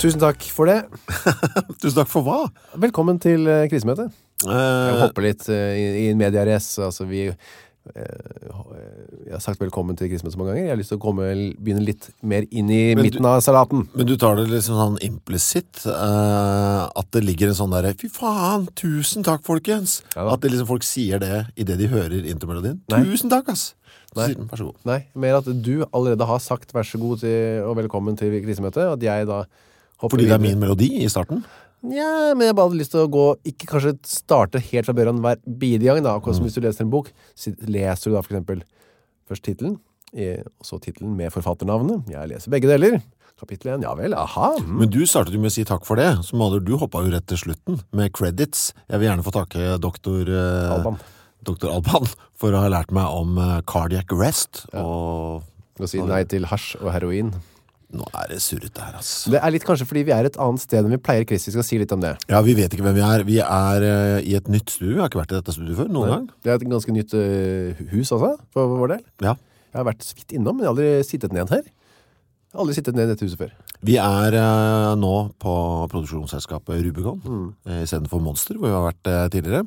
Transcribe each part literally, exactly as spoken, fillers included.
Tusen takk for det. Tusen takk for hva? Velkommen til uh, krisemøtet. Uh, Jeg hopper litt uh, i, i mediares. Altså vi uh, Jeg har sagt velkommen til krisemøtet så mange ganger. Jeg har lyst til å komme, begynne litt mer inn i Men midten du- av salaten. Men du tar det liksom sånn implisitt uh, at det ligger en sånn der fy faen, tusen takk folkens. Ja da. At det liksom folk sier det i det de hører intromelodien. Nei. Tusen takk ass. Så Nei. sier den, vær så god. Nei, mer at du allerede har sagt vær så god til, og velkommen til krisemøtet. At jeg da hopper Fordi det er videre. min melodi i starten. Ja, men jeg bare hadde lyst til å gå, ikke kanskje starte helt fra børen hver bidegang da, akkurat som hvis du leser en bok, så leser du da for eksempel først titelen, eh, og så titelen med forfatternavnet. Jeg leser begge deler. Kapittel én, ja vel, aha. Mm. Men du startet jo med å si takk for det, så må du hoppet jo rett til slutten med credits. Jeg vil gjerne få takke doktor uh, Alban. doktor Alban for å ha lært meg om uh, cardiac arrest. Ja. Og Å si nei til hasj og heroin. nå er det surret det her, ass. Det er litt kanskje fordi vi er et annet sted enn vi pleier. Kristi skal si litt om det. Ja, vi vet ikke hvem vi er. Vi er uh, i et nytt studio. Vi har ikke vært i dette studioet før, noen gang. Det er et ganske nytt uh, hus altså, for vår del. Ja. Jeg har vært så vidt innom, men jeg har aldri sittet ned her. Jeg har aldri sittet ned i dette huset før. Vi er uh, nå på produksjonsselskapet Rubicon, Mm. uh, i stedet for Monster, hvor vi har vært uh, tidligere.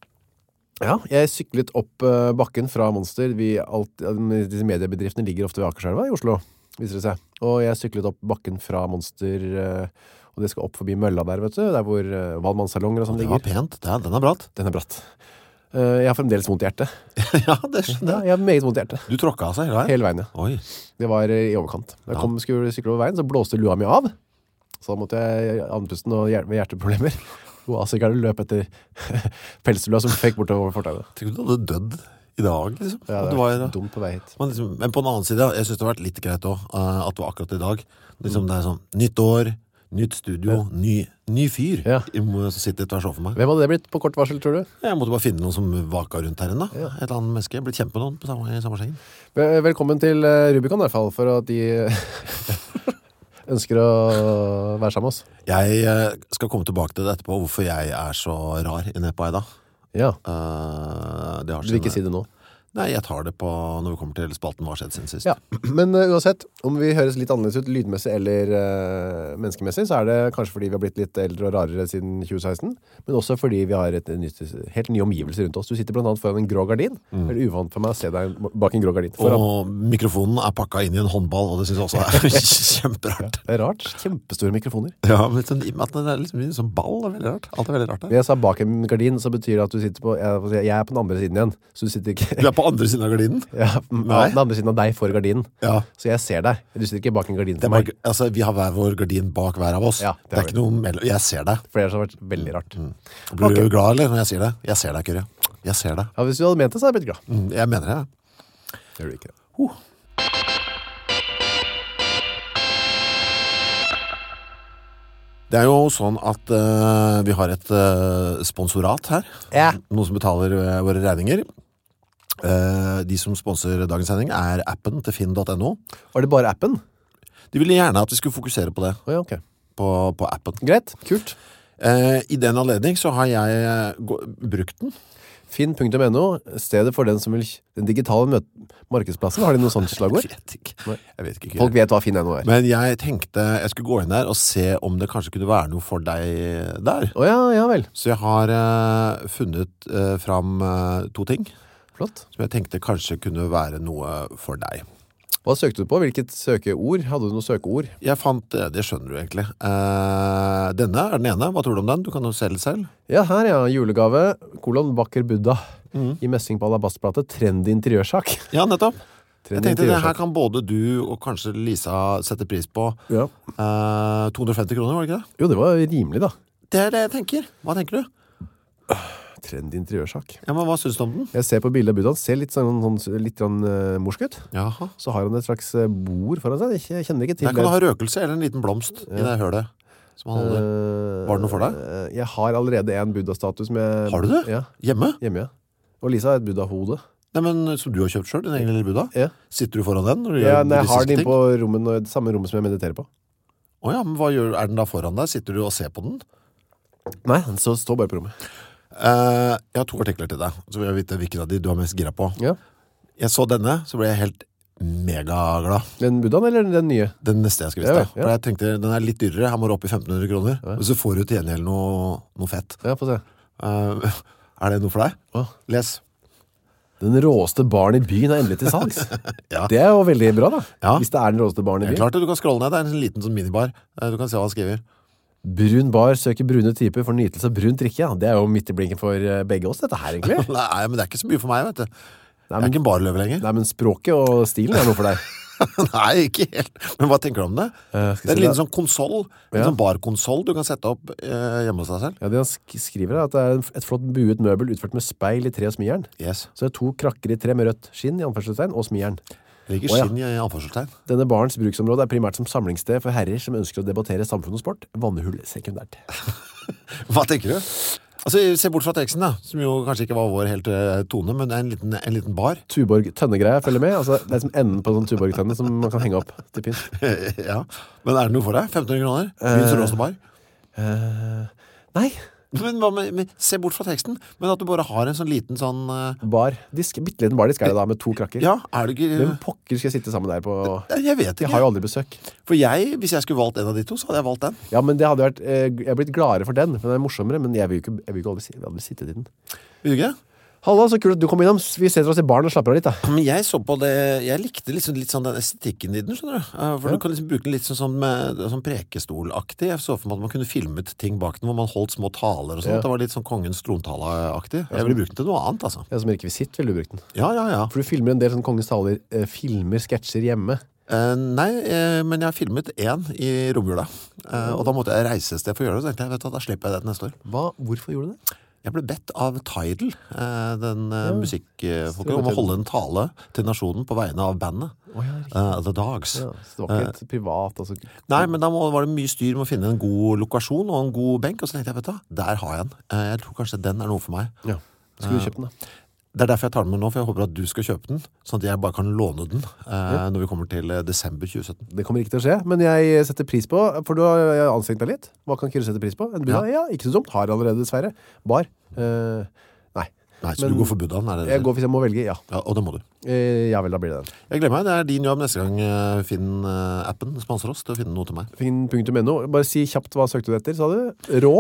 Ja, jeg syklet opp uh, bakken fra Monster. Vi alt, disse mediebedriftene ligger ofte ved Akerselva i Oslo, viser det seg. Og jeg syklet opp bakken fra Monster, uh, og det skal opp forbi mølla der, vet du, der hvor uh, Valmannssalonger og sånn Det var ligger. pent. Det er, den er bratt. Den er bratt. Uh, jeg har fremdeles vondt i hjertet. ja, det skjønner Ja, jeg. jeg har meget vondt i hjertet. Du tråkket altså hele veien? Hele veien, ja. Oi. Det var uh, i overkant. Da jeg Ja. kom, skulle sykle over veien, så blåste lua mi av. Så da måtte jeg andpusten og hjer med hjerteproblemer. Og asykerne løp etter pelslua som fekk bortover fortauet. Tenk om du hadde dødd i dag, liksom. Ja, At det du var var, dumt på vei hit. man liksom, men på den annen side, jeg synes det har vært litt greit også, uh, at det var akkurat i dag. Liksom det er sånn, nytt år, nytt studio, ny, ny fyr. Ja. Jeg må sitte tvers over meg. Hvem hadde det blitt på kort varsel, tror du? Jeg måtte bare finne noen som vaka rundt her inne. Ja. Et eller annet menneske. Jeg ble kjent med noen på samme, i samme sengen. Vel- Velkommen til uh, Rubicon i hvert fall, for at de ønsker å være sammen med oss. Jeg eh, skal komme tilbake til det etterpå, hvorfor jeg er så rar inne på Eida. Ja, Uh, det har du vil ikke sine- si det nå. Nei, jeg tar det på når vi kommer til spalten Hva har skjedd siden sist. Ja, men uh, uansett, om vi høres litt annerledes ut lydmessig eller uh, menneskemessig, så er det kanskje fordi vi har blitt litt eldre og rarere siden tjue seksten, men også fordi vi har et nytt, helt ny omgivelse rundt oss. Du sitter blant annet foran en grå gardin. Det er uvant for meg å se deg bak en grå gardin. Foran. Og mikrofonen er pakket inn i en håndball, og det synes jeg også er kjemperart. Det er rart. Kjempestore mikrofoner. Ja, men sånn, at det er liksom en sånn ball er veldig rart. Alt er veldig rart der. Når jeg sa bak en gardin, så betyr det at du sitter på, jeg, jeg er på den andre siden igjen, så du sitter ikke... Du er på andre siden av gardinen? Ja, Nei. den andre siden av deg for gardinen. Ja. Så jeg ser deg. Du sitter ikke bak en gardin Det for er meg. bare, altså, vi har hver vår gardin bak hver av oss. Ja, det det, har er ikke noe mellom. Jeg ser deg. For det har vært veldig rart. Blir Ok. du glad, eller, når jeg sier det? Jeg ser deg, Kyrre. Jeg ser deg. Ja, hvis du hadde ment det, så hadde jeg blitt glad. Mm, Jeg mener det. Gjør du ikke det? Det er jo sånn at eh, vi har et eh, sponsorat her. Ja. Noen som betaler eh, våre regninger. Eh, de som sponser dagens sending er appen til finn punktum no. Var det bare appen? De ville gjerne at vi skulle fokusere på det, Åja, ok. på, på appen. Greit, kult. Eh, I den anledning så har jeg eh, gå- brukt den. finn punktum no, stedet for den som vil den digitale møt markedsplassen. Har de noe sånt slagord? Jeg vet ikke. Nei. Jeg vet ikke. Folk vet hva finn punktum no er. Men jeg tenkte jeg skulle gå inn der og se om det kanskje kunne være noe for deg der. Åja, ja vel. Så jeg har eh, funnet eh, fram eh, to ting Flott. som jeg tenkte kanskje kunne være noe for deg. Hva søkte du på? Hvilket søkeord? Hadde du noe søkeord? Jeg fant, eh, det skjønner du egentlig. Eh, denne er den ene. Hva tror du om den? Du kan jo se litt selv. Ja, her ja. Julegave, kolon, vakker Buddha. I messing på alabastplate. Trendy interiørsak. Ja, nettopp. Jeg Trendy tenkte det her interiørsak. kan både du og kanskje Lisa sette pris på. Ja. Eh, to hundre og femti kroner, var det ikke det? Jo, det var rimelig da. Det er det jeg tenker. Hva tenker du? Trendy interiørsak. Ja, men hva synes du om den? Jeg ser på bildet av Buddha, han ser litt sånn, sånn litt sånn uh, morsk ut. Jaha. Så har han et slags eh, bord foran seg. Jeg jeg kjenner ikke til Der kan du ha røkelse eller en liten blomst i det hølet som han holder. Eh, Var det noe for deg? eh, Jeg har allerede en Buddha-status med... Har du det? Ja, Hjemme? hjemme, ja. Og Lisa har et Buddha-hode. Nei, men som du har kjøpt selv, din egen lille Buddha. Ja. Sitter du foran den når du Ja, gjør nei, jeg har den buddhistiske inn på rommet, når- det samme rommet som jeg mediterer på. Åja, men hva gjør, er den da foran deg? Sitter du og ser på den? Nei, den så- står bare på rommet. Eh, jeg har to artikler til deg, så vil jeg vite hvilken av de du har mest gira på. Ja. Jeg så denne, så ble jeg helt megaglad. Den buddhaen eller den nye? Den neste jeg skal Ja, vise ja. deg. For jeg tenkte, den er litt dyrere, her må du opp i femten hundre kroner. Og så får du til gjengjeld noe, noe fett. Ja, få se. Uh, er det noe for deg? Å. Les. Den råeste baren i byen er endelig til salgs. Ja. Det er jo veldig bra da, Ja. hvis det er den råeste baren i Det er byen. klart at du kan scrolle ned, det er en liten sånn minibar. Uh, Du kan se hva han skriver. Brun bar søker brune typer for nytelse av brun drikke. Ja. Det er jo midt i blinken for eh, begge oss, dette her egentlig. Nei, men det er ikke så mye for meg, vet du. Jeg Nei, er men, ikke en barløve lenger. nei, men språket og stilen er noe for deg. Nei, ikke helt. Men hva tenker du om det? Eh, Det skal er en jeg si liten det? sånn konsoll, en Ja. sånn barkonsoll du kan sette opp uh, hjemme hos deg selv. Ja, det han sk skriver er at det er en f- et flott buet møbel utført med speil i tre og smijern. Yes. Så det er to krakker i tre med rødt skinn i anførselstegn og smijern. Det ligger Å, ja. skinn i anførselstegn. Denne barens bruksområde er primært som samlingssted for herrer som ønsker å debattere samfunn og sport. Vannhull sekundært. Hva tenker du? Altså, se bort fra teksten da, som jo kanskje ikke var vår helt uh, tone, men det er en liten, en liten bar. Tuborg tønnegreie følger med. Altså, det er som enden på en sånn Tuborg tønne som man kan henge opp til pynt. Ja, men er det noe for deg? femten hundre kroner? Byens råste bar? Eh, nei, Men, hva med, men se bort fra teksten, men at du bare har en sånn liten sånn uh, bar. Disk, bitteliten bardisk er det da med to krakker. Ja, er det ikke Hvem pokker skal jeg sitte sammen der på? Jeg vet Jeg ikke. har jo aldri besøk. For jeg, hvis jeg skulle valgt en av de to, så hadde jeg valgt den. Ja, men det hadde vært eh, Jeg har blitt gladere for den, for den er morsommere. Men jeg vil jo ikke, jeg vil ikke aldri, si- jeg vil aldri sitte i den. Vil du ikke? Halla, så kult at du kom innom. Vi setter oss i baren og slapper av litt da. Men jeg så på det, jeg likte liksom, litt sånn den estetikken i den, skjønner du? Uh, For Ja. du kan liksom bruke den litt sånn, sånn, med, sånn prekestolaktig. Jeg så for meg at man kunne filmet ting bak den, hvor man holdt små taler og sånt. Ja. Det var litt sånn kongens trontale-aktig. Jeg ville brukt den til noe annet, altså. Ja, som rekvisitt ville du brukt den. Ja, ja, ja. For du filmer en del sånn kongens taler, eh, filmer, sketsjer hjemme. Eh, nei, eh, men jeg har filmet en i romjula. Eh, og da måtte jeg reise et sted for å gjøre det, så tenkte jeg, vet du, hva, da slipper jeg det til neste år. Hva, hvorfor gjorde du det? Jeg ble bedt av Tidal, eh, den eh, Ja. musikkfolket, om å holde en tale til nasjonen på vegne av bandet. Å ja, riktig. eh, The Dogs. Ja, så det var ikke et privat, altså. Nei, men da må, var det mye styr med å finne en god lokasjon og en god benk, og så tenkte jeg, vet du, hva, der har jeg den. Eh, jeg tror kanskje den er noe for meg. Ja. Skulle du kjøpt den da? Det er derfor jeg tar den med nå, for jeg håper at du skal kjøpe den, sånn at jeg bare kan låne den eh, når vi kommer til eh, desember tjue sytten. Det kommer ikke til å skje, men jeg setter pris på, for du har anstrengt deg litt. Hva kan ikke du sette pris på? En buddha? Ja, ikke så dumt. Har allerede dessverre. Bar? Eh, nei. Nei, så Men du går for buddhaen, er det det? Jeg går hvis jeg må velge, ja. Ja, og det må du. Eh, ja vel, da blir det den. Jeg glemmer meg, det er din jobb neste gang eh, Finn-appen sponser oss til å finne noe til meg. Finn punktum no. Bare si kjapt hva søkte du etter, sa du? Rå?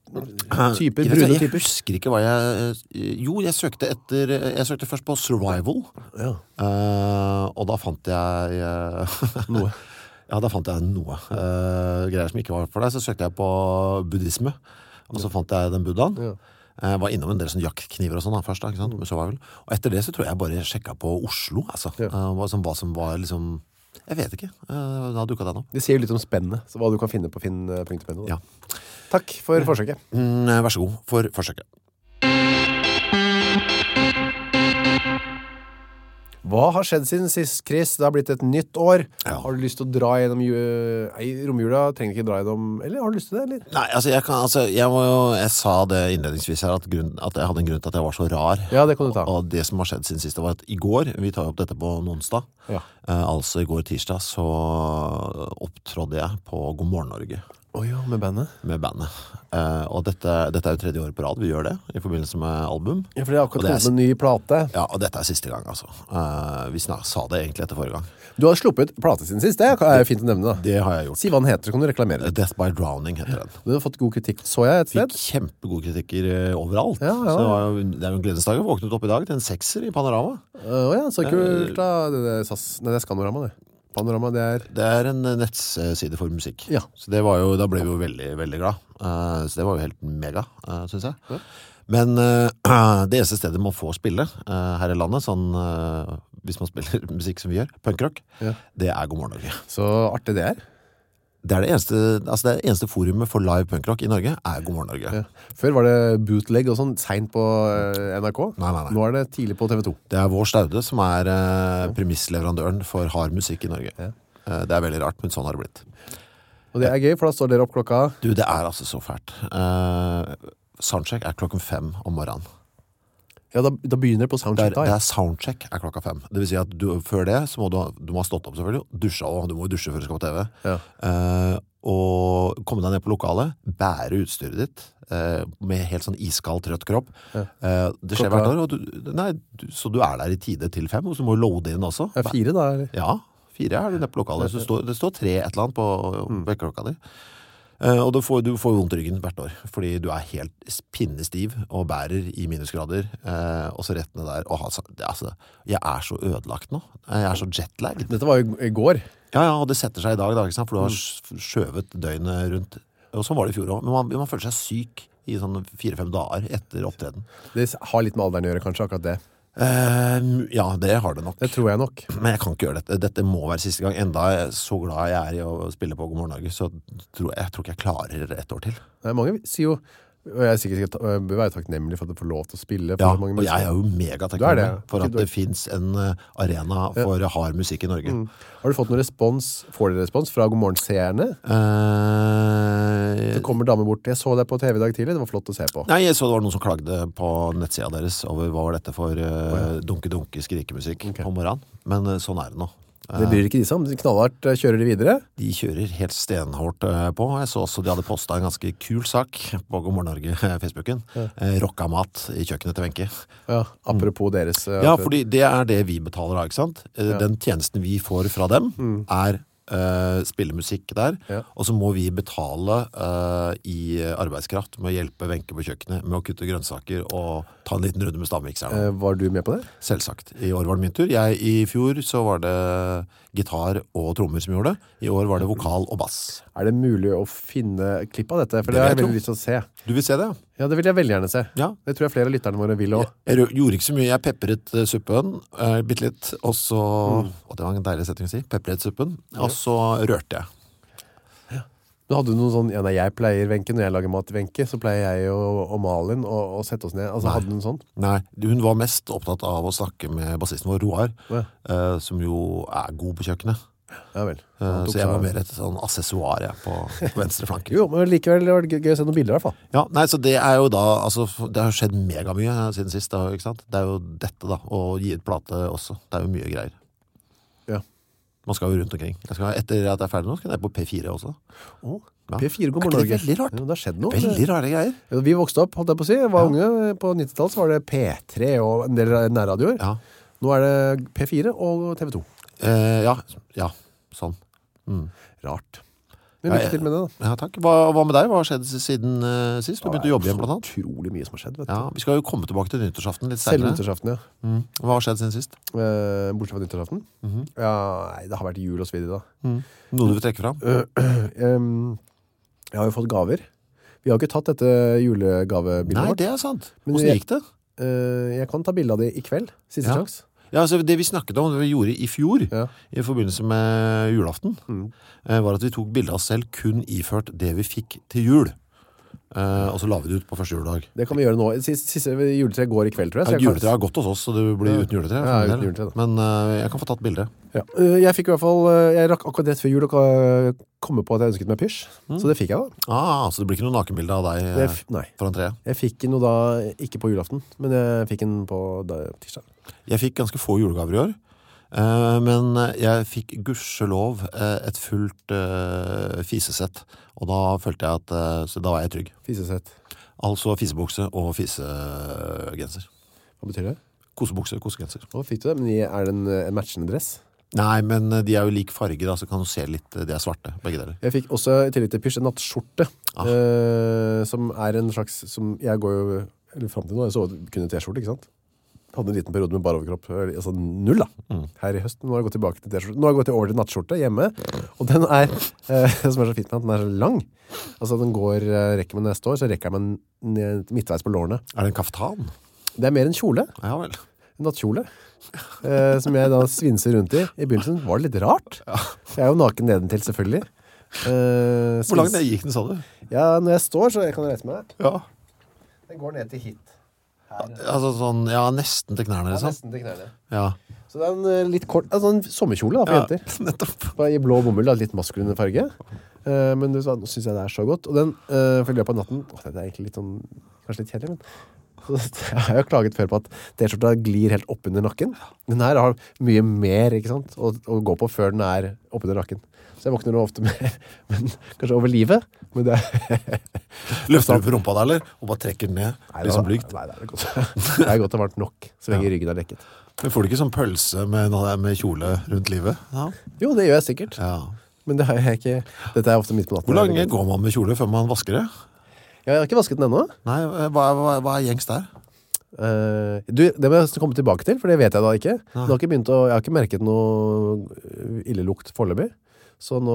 Typer, Jeg, vet, brune jeg typer. husker ikke hva jeg eh, Jo, jeg søkte etter Jeg søkte først på survival, Ja, eh, og da fant jeg eh, noe. Ja, da fant jeg noe eh, greier som ikke var for deg. Så søkte jeg på buddhisme, og så fant jeg den buddhaen. Ja. Jeg var innom en del sånn jaktkniver og sånn da, først da, ikke sant, med survival. Og etter det så tror jeg jeg bare sjekket på Oslo, altså. Ja. Eh, hva, som, hva som var liksom Jeg vet ikke, eh, da dukket det nå. Det sier jo litt om spennet, så hva du kan finne på finn punktum no. Ja. Takk for forsøket. Mm, vær så god for forsøket. Hva har skjedd siden sist, Chris? Det har blitt et nytt år. Ja. Har du lyst til å dra gjennom ju- Nei, romjula trenger ikke dra gjennom. Eller har du lyst til det, eller? Nei, altså jeg kan, altså jeg, må jo, jeg sa det innledningsvis her at, grunn, at jeg hadde en grunn til at jeg var så rar. Ja, det kan du ta. Og det som har skjedd siden sist, det var at i går, vi tar jo opp dette på en onsdag, Ja. eh, altså i går tirsdag, så opptrådde jeg på God morgen Norge Å ja, med bandet. med bandet. Eh, og dette, dette er jo tredje år på rad vi gjør det, i forbindelse med album. Ja, for det har akkurat Og det er- kommet med en ny plate. Ja, og dette er siste gang, altså. Eh, vi snak, sa det egentlig etter forrige gang. Du har sluppet plate siden sist, det er fint å nevne da. Det har jeg gjort. Si hva den heter, så kan du reklamere litt. Death by Drowning heter den. Du har fått god kritikk, så jeg et sted. Fikk kjempegode kritikker eh, overalt. Ja, ja. Så det, var jo, det er jo en gledesdag. Jeg våknet opp i dag til en sekser i Panorama. Å ja, så kult da. Det er, SAS, nei, det er Skanorama, det. Panorama, det er... Det er en eh, nettside for musikk. Ja. Så det var jo, da ble vi jo veldig, veldig glad. Eh, så det var jo helt mega, uh, synes jeg. Ja. Men eh, det eneste stedet man får spille eh, her i landet, sånn, eh, hvis man spiller musikk som vi gjør, punkrock, Ja. det er God morgen Norge. Så artig det er. Det er det eneste, altså det eneste forumet for live punkrock i Norge er God morgen Norge. Ja. Før var det bootleg og sånn, sent på eh, N R K. Nei, nei, nei. Nå er det tidlig på T V to. Det er Vår Staude som er eh, premissleverandøren for hard musikk i Norge. Ja. Eh, det er veldig rart, men sånn har det blitt. Og det er gøy, for da står dere opp klokka... Du, det er altså så fælt. Eh, soundcheck er klokken fem om morgenen. Ja, da, da begynner det på Det soundcheck er, da. det Ja. er soundcheck er klokka fem. Det vil si at du, før det så må du, ha- du må ha stått opp selvfølgelig, dusja også, du må jo dusje før du skal på T V. Ja. Eh, og komme deg ned på lokalet, bære utstyret ditt, eh, med helt sånn iskald, trøtt kropp. Ja. Eh, det skjer Klokka- hvert år, og du, nei, du, så du er der i tide til fem, og så må du loade inn også. Ja, fire da, eller? Ja, fire er du nede på lokalet. Så det står, det står tre et eller annet på vekkerklokka di. Eh, og du får, du får vondt i ryggen hvert år, fordi du er helt pinnestiv og bærer i minusgrader, eh, og så rett ned der. Og ha, det, altså, jeg er så ødelagt nå. Jeg er så jetlag. Dette var jo i går. Ja, ja, og det setter seg i dag, da, ikke sant? For du har mm. skjøvet døgnet rundt. Og sånn var det i fjor også. Men man, man føler seg syk i sånn fire-fem dager etter opptreden. Det har litt med alderen å gjøre, kanskje, akkurat det. Eh, ja, det har det nok. Det tror jeg nok. Men jeg kan ikke gjøre dette. Dette må være siste gang. Enda jeg er så glad jeg er i å spille på God morgen Norge, så tror jeg, jeg tror ikke jeg klarer et år til. Nei, mange sier jo, og jeg er sikkert jeg bør være takknemlig for at du får lov til å spille. For Ja, mange og jeg er jo Du er megatakknemlig det. for Ok, at du er- det finnes en eh, arena for hard musikk i Norge. Mm. Har du fått noen respons, får dere respons fra God morgen-seerne? Eh, Det kommer damer bort. Jeg så deg på T V i dag tidlig, det var flott å se på. Nei, jeg så det var noen som klagde på nettsida deres over hva var dette for uh, dunke-dunke skrikemusikk Ok. på morgenen. Men eh, sånn er det nå. Det bryr ikke de seg om. De knallhardt eh, kjører de videre. De kjører helt stenhårt eh, på. Jeg så også de hadde postet en ganske kul sak på God morgen Norge eh, Facebooken. Eh, rocka mat i kjøkkenet til Wenche. Ja, apropos deres. eh, Ja, fordi det er det vi betaler av, ikke sant? Eh, Den tjenesten vi får fra dem er eh, spillemusikk der, Ja. og så må vi betale eh, i arbeidskraft med å hjelpe Wenche på kjøkkenet med å kutte grønnsaker og ta en liten runde med stavmikseren. eh, Var du med på det? Selvsagt. I år var det min tur. Jeg, I fjor så var det gitar og trommer som gjorde det. I år var det vokal og bass. Er det mulig å finne klipp av dette? For Det det, vil har jeg jeg veldig tro. lyst til å se. Du vil se det? Ja, det vil jeg veldig gjerne se. Ja. Det tror jeg flere av lytterne våre vil også. Jeg rø- gjorde ikke så mye. Jeg pepperet eh, suppen, uh, bitte litt, og så og det var en deilig setting å si. Pepperet suppen, og så rørte jeg. Du hadde noen sånn, ja, nei, jeg pleier Wenche, når jeg lager mat til Wenche, så pleier jeg og, og Malin å, å sette oss ned. Altså, Nei. hadde du noen sånn? Nei, hun var mest opptatt av å snakke med bassisten vår, Roar, Ja. eh, som jo er god på kjøkkenet. Ja vel. Eh, Han tok så jeg seg- var mer et sånn accessoire jeg, på, på venstre flanke. Jo, men likevel var det gøy å se noen bilder i hvert fall. Ja, nei, så det er jo da, altså, det har jo skjedd megamye siden sist, da, ikke sant? Det er jo dette da, å gi ut plate også. Det er jo mye greier. Ja. Man skal jo rundt omkring. Jeg skal, etter at jeg er ferdig nå, skal jeg på P fire også. Å, Ja. P fire går Er mot ikke det Norge. veldig rart? Ja, det har skjedd noe. Veldig rare greier. Ja, vi vokste opp, holdt jeg på å si. Jeg var Ja. unge. På nittitallet så var det P tre og en del nærradioer. Ja, Nå er det P fire og T V to. eh, ja, ja, sånn. Mm. Rart. Men Ja, lykke jeg- til med det da. Ja, takk. Hva, hva med deg? Hva har skjedd siden uh, sist? Du begynte å jobbe igjen, blant annet. Utrolig mye som har skjedd, vet du. Ja, vi skal jo komme tilbake til nyttårsaften litt Selv senere. nyttårsaften, ja. Mm. Hva har skjedd siden sist? Eh, bortsett fra nyttårsaften. Mhm. Ja, nei, det har vært jul og så videre da. Mm. Noe du vil trekke fram? Em, jeg har jo fått gaver. Vi har jo ikke tatt dette julegavebildet Nei, vårt. det er sant. Men Hvordan jeg- gikk det? Eh, jeg kan ta bilde av det i kveld. Siste Ja. sjans. Ja, altså Det vi snakket om, det vi gjorde i fjor, Ja. i forbindelse med julaften, Mm. eh, var at vi tok bilde av oss selv kun iført det vi fikk til jul. Eh, og så la vi det ut på første juledag. Det kan vi gjøre nå. Siste, siste juletre går i kveld, tror jeg. Ja, så jeg kan- juletreet har gått hos oss, så det blir Ja. uten juletre. Ja, for min uten del. juletre, da. Men eh, jeg kan få tatt bilde. Ja. Eh, Jeg fikk i hvert fall eh, Jeg rakk akkurat rett før jul å komme på at jeg ønsket meg pysj. Mm. Så det fikk jeg da. Ah, så det blir ikke noe nakenbilde av deg Det eh, f nei. foran treet? Jeg fikk noe da, ikke på julaften, men jeg fikk den på da, tirsdag. Jeg fikk ganske få julegaver i år. eh, Men jeg fikk gudskjelov eh, et fullt eh, fisesett. Og da følte jeg at eh, Så da var jeg trygg. Fisesett. Altså fisebukse og fisegenser. Hva betyr det? Kosebukse, kosegenser. Hva fikk du det? Men er det en, en matchende dress? Nei, men de er jo lik farge, da, så kan du se litt. De er svarte, begge deler. Jeg fikk også i tillegg til pysj en nattskjorte, Ah. eh, som er en slags, som jeg går jo, eller frem til nå, jeg så kun en t-skjorte, ikke sant? Hadde en liten periode med bare overkropp, eller, altså null da, Mm. her i høsten. Nå har jeg gått tilbake til t-skjorte. Nå har jeg gått over til nattskjorte hjemme, og den er, eh, som er så fint med at den er så lang. Altså den går, eh, rekker meg når jeg står, så rekker jeg meg ned, midtveis på lårene. Er det en kaftan? Det er mer en kjole, Ja vel. en nattkjole, eh, som jeg da svinser rundt i. I begynnelsen var det litt rart. Jeg er jo naken nedentil, selvfølgelig. Eh, Hvor langt svins- ned gikk den, sa du? Ja, når jeg står, så jeg kan reise meg. Ja. Den går ned til hit. Her. Altså sånn, ja, nesten til knærne, Ja, liksom. nesten til knærne. Ja. Så det er en eh, litt kort, altså en sommerkjole da, for Ja, jenter. nettopp. Bare I blå bomull, da, litt maskuline farge. Eh, men du, sa- nå synes jeg det er så godt. Og den, uh for i løpet av natten, åh, det er egentlig litt sånn, kanskje litt kjedelig, men Så jeg har jo klaget før på at t-skjorta glir helt opp under nakken. Den her har mye mer, ikke sant, å, å gå på før den er opp under nakken. Så jeg våkner nå ofte med, men kanskje over livet. Men det er... Løfter du på rumpa der, eller? Og bare trekker den ned, Nei, liksom blygt? Nei, det er godt. Det er godt og varmt nok, så lenge Ja. ryggen er dekket. Men får du ikke sånn pølse med, med kjole rundt livet? Ja. Jo, det gjør jeg sikkert. Ja. Men det har jeg ikke... Dette er ofte midt på natten. Hvor lenge går man med kjole før man vasker det? Ja, jeg har ikke vasket den ennå. Nei, hva, hva, hva er gjengs der? Uh, du, det må jeg komme tilbake til, for det vet jeg da ikke. Det har ikke begynt å, jeg har ikke merket noe illelukt foreløpig. Så nå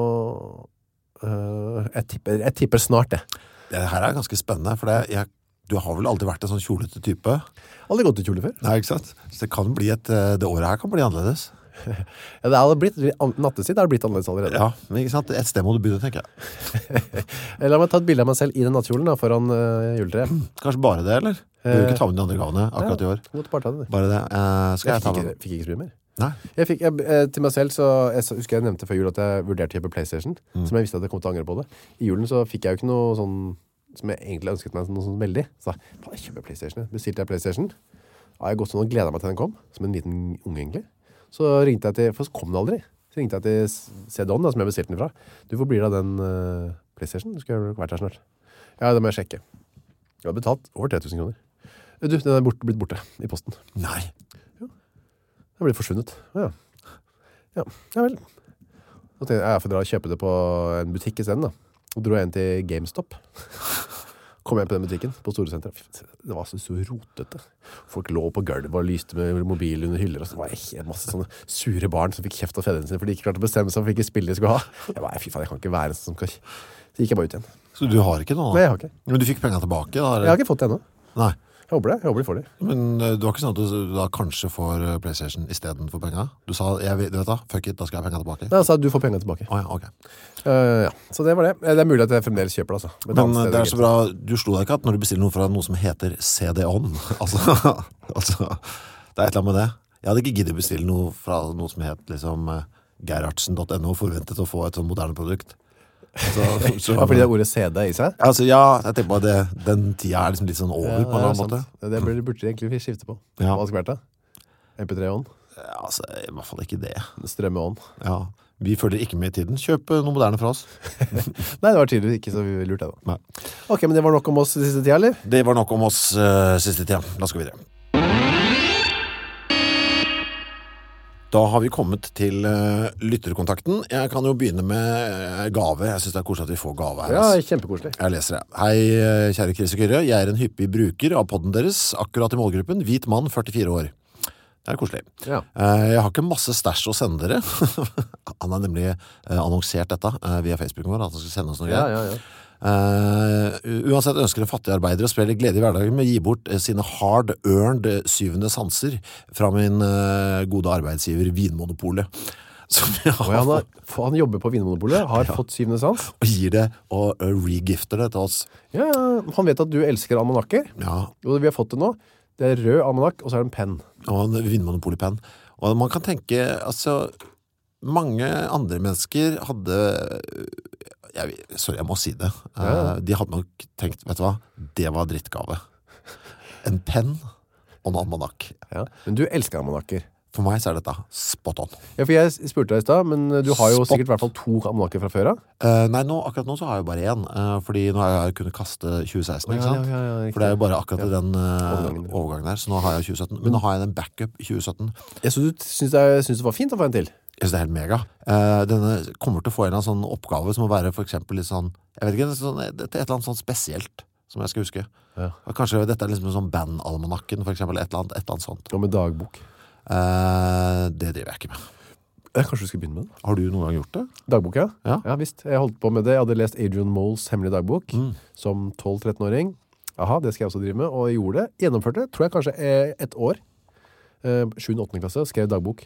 uh, jeg, tipper, jeg tipper snart det. Det her er ganske spennende, for det, jeg, du har vel aldri vært en sånn kjolete type? Aldri gått i kjole før. Nei, ikke sant? Så det kan bli et, det året her kan bli annerledes. Ja, det har blitt, nattestid har det blitt annerledes allerede. Ja, men ikke sant? Et sted må du begynne, tenker jeg. La meg ta et bilde av meg selv i den nattkjolen da, foran uh, juletreet. Kanskje bare det, eller? Du vil ikke ta med de andre gavene akkurat i år? Ja, måtte bare ta det. Bare det. Eh, skal jeg, jeg ta fikk, med? ikke, fikk ikke så mye mer. Nei. Jeg fikk, jeg, eh, til meg selv, så jeg husker jeg nevnte før jul at jeg vurderte å kjøpe PlayStation, mm. som jeg visste at jeg kom til å angre på det. I julen så fikk jeg jo ikke noe sånn, som jeg egentlig ønsket meg noe sånn veldig. Så jeg kjøper PlayStation. Bestilte jeg PlayStation. Ja, jeg gått sånn og gledet meg til den kom, som en liten unge egentlig. Så ringte jeg til, for så kom den aldri. Så ringte jeg til C D-on, da, som jeg bestilte den fra. Du, hvor blir det av den uh, PlayStation? Du skulle ha vært her snart. Ja, det må jeg sjekke. Jeg har betalt over tre tusen kroner. Du, den er bort, blitt borte i posten. Nei. Ja. Den er blitt forsvunnet. Ja. Ja, ja vel. Så tenkte jeg, jeg får dra og kjøpe det på en butikk i stedet da. Og dro jeg inn til GameStop. Kom jeg på den butikken på Storesenteret. Det var så, så rotete. Folk lå på gulvet og lyste med mobil under hyller. Og så var jeg helt masse sånne sure barn som fikk kjeft av fedrene sine, for de ikke klarte å bestemme seg for hvilke spill de skulle ha. Jeg var, fy faen, jeg kan ikke være en sånn som kan... Så gikk jeg bare ut igjen. Så du har ikke noe? Nei, jeg har ikke. Men du fikk penger tilbake? Da, jeg har ikke fått det ennå. Nei. Jeg håper det, jeg håper de får det. Men uh, du har ikke sånn at du da kanskje får uh, PlayStation i stedet for penger? Du sa, jeg vet, du vet da, fuck it, da skal jeg ha penger tilbake. Nei, jeg sa at du får penger tilbake. Åja, oh, ja, ok. Uh, ja, så det var det. Det er mulig at jeg fremdeles kjøper det, altså. Men, Men det er så bra, du slo deg ikke at når du bestiller noe fra noe som heter C D-on, altså, altså, det er et eller annet med det. Jeg hadde ikke giddet bestille noe fra noe som het liksom uh, gerhardsen punktum no, forventet å få et sånn moderne produkt. Så, så, ja, fordi det er ordet C D i seg? Altså, ja, jeg tenker på at det, den tida er liksom litt sånn over ja, på en eller annen måte. Ja, det burde du egentlig skifte på. Ja. Hva skal vært det? M P tre-on? Ja, altså, i hvert fall ikke det. Strømme-on? Ja, vi følger ikke med i tiden. Kjøp noe moderne fra oss. Nei, det var tydeligvis ikke så lurt det da. Nei. Ok, men det var nok om oss siste tida, eller? Det var nok om oss uh, siste tida. Da skal vi videre. Da har vi kommet til uh, lytterkontakten. Jeg kan jo begynne med uh, gave. Jeg synes det er koselig at vi får gave her. Ja, kjempekoselig. Jeg leser det. Hei, uh, kjære Chris og Kyrre. Jeg er en hyppig bruker av podden deres, akkurat i målgruppen. Hvit mann, førtifire år. Det er koselig. Ja. Uh, jeg har ikke masse stæsj å sende dere. Han har nemlig uh, annonsert dette uh, via Facebooken vår, at han skal sende oss noe ja, greier. Ja, ja. Uh, uansett ønsker en fattig arbeider å spre litt glede i hverdagen med å gi bort uh, sine hard-earned uh, syvende sanser fra min uh, gode arbeidsgiver Vinmonopolet. Som jeg har, og han, har, han jobber på Vinmonopolet, har ja. fått syvende sans. Og gir det, og uh, regifter det til oss. Ja, han vet at du elsker almanakker. Ja. Og vi har fått det nå. Det er rød almanakk, og så er det en penn. Og en Vinmonopolet-penn. Og man kan tenke, altså, mange andre mennesker hadde... Jeg, sorry, jeg må si det. Ja. Uh, de hadde nok tenkt, vet du hva, det var drittgave. En penn og en almanakk. Ja, men du elsker almanakker. For meg så er dette spot on. Ja, for jeg spurte deg i sted, men du har jo spot. Sikkert i hvert fall to almanakker fra før, da? Uh, nei, nå, akkurat nå så har jeg jo bare en, uh, fordi nå har jeg kunnet kaste tjue seksten, ikke sant? Ja, ja, ja, for det er jo bare akkurat ja. den uh, overgangen, overgangen der, så nå har jeg tjue sytten. Men nå har jeg en backup i tjue sytten. Ja, så du synes det, synes det var fint å få en til? Jeg synes det er helt mega. Uh, denne kommer til å få en eller annen sånn oppgave som må være for eksempel litt sånn, jeg vet ikke, sånn, det er et eller annet sånn spesielt som jeg skal huske. Ja. Kanskje dette er liksom sånn band-almanakken, for eksempel, et eller annet, et eller annet sånt. Og med dagbok? Uh, det driver jeg ikke med. Kanskje du skal begynne med det? Har du noen gang gjort det? Dagbok, ja. Ja, ja visst. Jeg holdt på med det. Jeg hadde lest Adrian Moles hemmelige dagbok mm. som tolv-trettenåring. Aha, det skal jeg også drive med, og jeg gjorde det. Gjennomførte, tror jeg kanskje et år. sjuende-åttende klasse, skrev dagbok.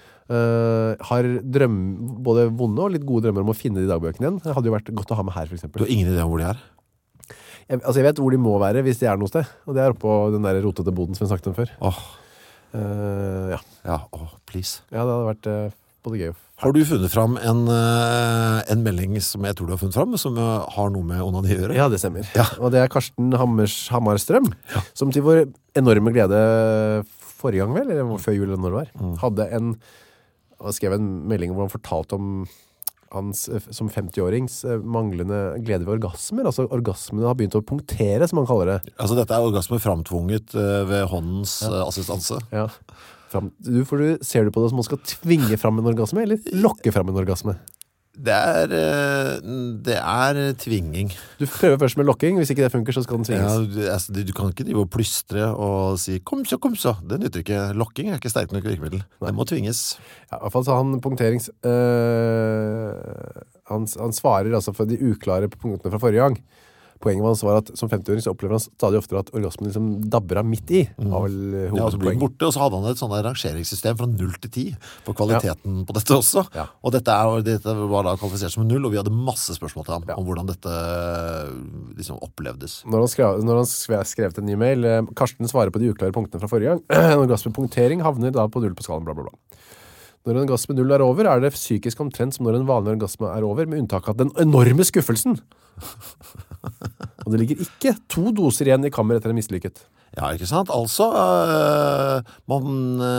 Uh, har drøm, både vonde og litt gode drømmer om å finne de dagbøkene igjen. Det hadde jo vært godt å ha med her, for eksempel. Du har ingen idé om hvor de er? Jeg, altså, jeg vet hvor de må være hvis de er noe sted. Og det er oppå den der rotete boden som jeg snakket om før. Åh. Uh, ja. Ja, åh, please. Ja, det hadde vært uh, både gøy og Har du funnet fram en, eh, en melding som jeg tror du har funnet fram, som eh, har noe med onani å gjøre? Ja, det stemmer. Ja. Og det er Karsten Hammers, Hammarstrøm, som til vår enorme glede forrige gang vel, eller før jul eller når det var, Mm. hadde en, han skrev en melding hvor han fortalte om hans eh, som femti-årings eh, manglende glede ved orgasmer. Altså orgasmene har begynt å punktere, som han kaller det. Altså dette er orgasme framtvunget eh, ved håndens eh, assistanse. Ja. Fram, du, for du, ser du på det som man skal tvinge fram en orgasme, eller lokke fram en orgasme? Det er, eh, det er tvinging. Du prøver først med lokking, hvis ikke det funker, så skal den Ja, tvinges. du, altså, du kan ikke drive og plystre og si kom så, kom så. Det nytter ikke. Lokking er ikke sterk nok virkemiddel. Det må tvinges. Ja, i hvert fall så han punkterings... øh, han, han svarer altså for de uklare punktene fra forrige gang. Poenget hans var at som femti-åring så opplever han stadig oftere at orgasmen liksom dabber av midt i. Var vel Ja, og så blir den hovedpoeng. borte, og så hadde han et sånt der rangeringssystem fra null til ti for kvaliteten på dette også. Ja. Og dette, er, dette var da kvalifisert som null, og vi hadde masse spørsmål til ham Ja. om hvordan dette liksom opplevdes. Når han, skrev, når han skrev, skrev til en ny mail, eh, Karsten svarer på de uklare punktene fra forrige gang. En orgasmepunktering havner da på null på skalaen, bla bla bla. Når en orgasme null er over, er det psykisk omtrent som når en vanlig orgasme er over, med unntak av den enorme skuffelsen. Og det ligger ikke to doser igjen i kammer etter en mislykket. Ja, ikke sant? Altså, øh, man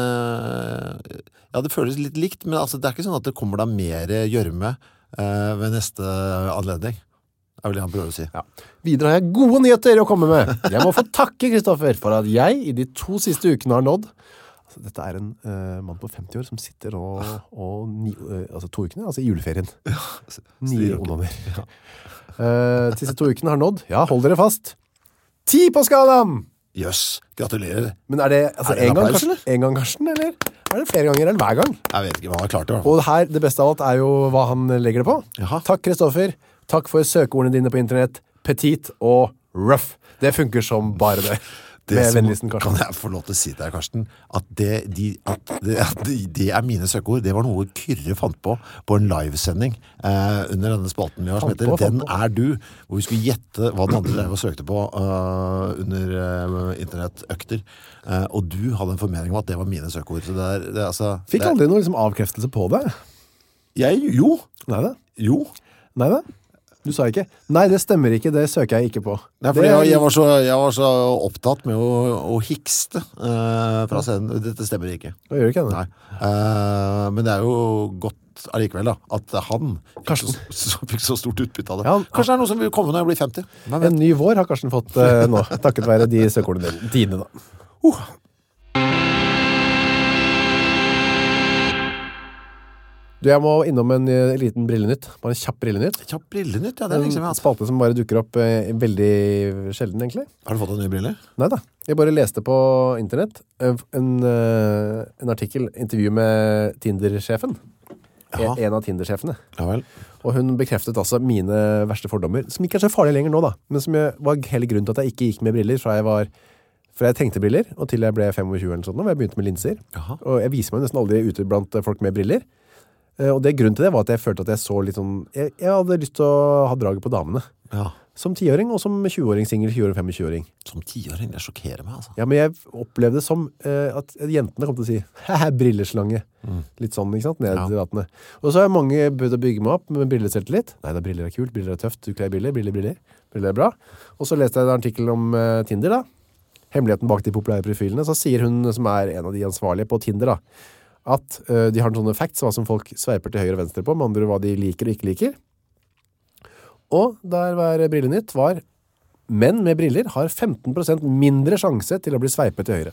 øh, Ja, det føles litt likt, men altså, det er ikke sånn at det kommer da mer gjørme øh, ved neste anledning. Det er vel det han prøver å si. Ja. Videre har jeg gode nyheter å komme med. Jeg må få takke Kristoffer for at jeg i de to siste ukene har nådd. Altså, dette er en uh, mann på femti år som sitter og, og ni, uh, altså to ukene, altså i juleferien. Ni onaner. Ja. Uh, disse to ukene har nådd. Ja, hold dere fast. Ti på skalaen! Jøss, gratulerer. Men er det, altså, Er det en en gang, applaus, Karsten, en gang, Karsten, eller er det flere ganger, eller hver gang? Jeg vet ikke hva han har klart det. Og her, det beste av alt er jo hva han legger det på. Jaha. Takk, Kristoffer. Takk for søkeordene dine på internett. Petit og rough. Det funker som bare det. Det Med som, vennlisten, Karsten. kan jeg få lov til å si til deg, Karsten, at det, de, at det, at de, det er mine søkeord. Det var noe Kyrre fant på på en livesending eh, under denne spalten vi har, som Fant heter på, fant Den på. er du, hvor vi skulle gjette hva den andre drev og søkte på eh, under eh, internettøkter. Eh, og du hadde en formening om at det var mine søkeord. Så det er, det er altså... Fikk det er, aldri noe liksom, avkreftelse på det. jeg, jo, Neida. jo. Neida. Du sa ikke. Nei, det stemmer ikke. Det søker jeg ikke på. Nei, for det, jeg, jeg, var så, jeg var så opptatt med å, å hikste eh, fra scenen. Dette stemmer ikke. Det gjør ikke det. Nei. Eh, men det er jo godt allikevel da, at han fikk så, Karsten. så, fikk så stort utbytte av det. Ja, han- Kanskje det er noe som vil komme når jeg blir femti. Hvem vet? En ny vår har Karsten fått uh, nå, takket være de søkeordene dine da. Uh. Du, jeg må innom en uh, liten brillenytt. Bare en kjapp brillenytt. Kjapp brillenytt, ja, det er lenge siden vi har En hatt. spalte som bare dukker opp uh, veldig sjelden, egentlig. Har du fått en ny briller? Neida. Jeg bare leste på internett uh, en, uh, en artikkel, intervju med Tinder-sjefen. Ja. En, en av Tinder-sjefene. Ja vel. Og hun bekreftet altså mine verste fordommer, som ikke er så farlige lenger nå da, men som jeg, var hele grunnen til at jeg ikke gikk med briller fra jeg var, fra jeg trengte briller, og til jeg ble femogtjue eller sånn, og jeg begynte med linser. Jaha. Og jeg viser meg nesten aldri ute blant folk med briller. Eh, Og det grunnen til det var at jeg følte at jeg så litt sånn, jeg, jeg hadde lyst til å ha draget på damene. Ja. Som tiåring, og som tjue-åring, singel, tjue-åring, femogtjue-åring. Som tiåring, det sjokkerer meg, altså. Ja, men jeg opplevde det som eh, at jentene kom til å si «Haha, brillerslange». Litt sånn, ikke sant? Nedratende. Og så har jeg mange bød å bygge meg opp med brilleselvtillit. Nei, da briller er kult, briller er tøft, du kler briller, briller, briller. Briller er bra. Og så leste jeg en artikkel om eh, Tinder da. Hemmeligheten bak de populære profilene. Så sier hun som er en av de ansvarlige på Tinder da, at eh, de har noen sånne facts, hva som folk sveiper til høyre og venstre på, med andre hva de liker og ikke liker. Og der var brillenytt var menn med briller har femten prosent mindre sjanse til å bli sveipet til høyre.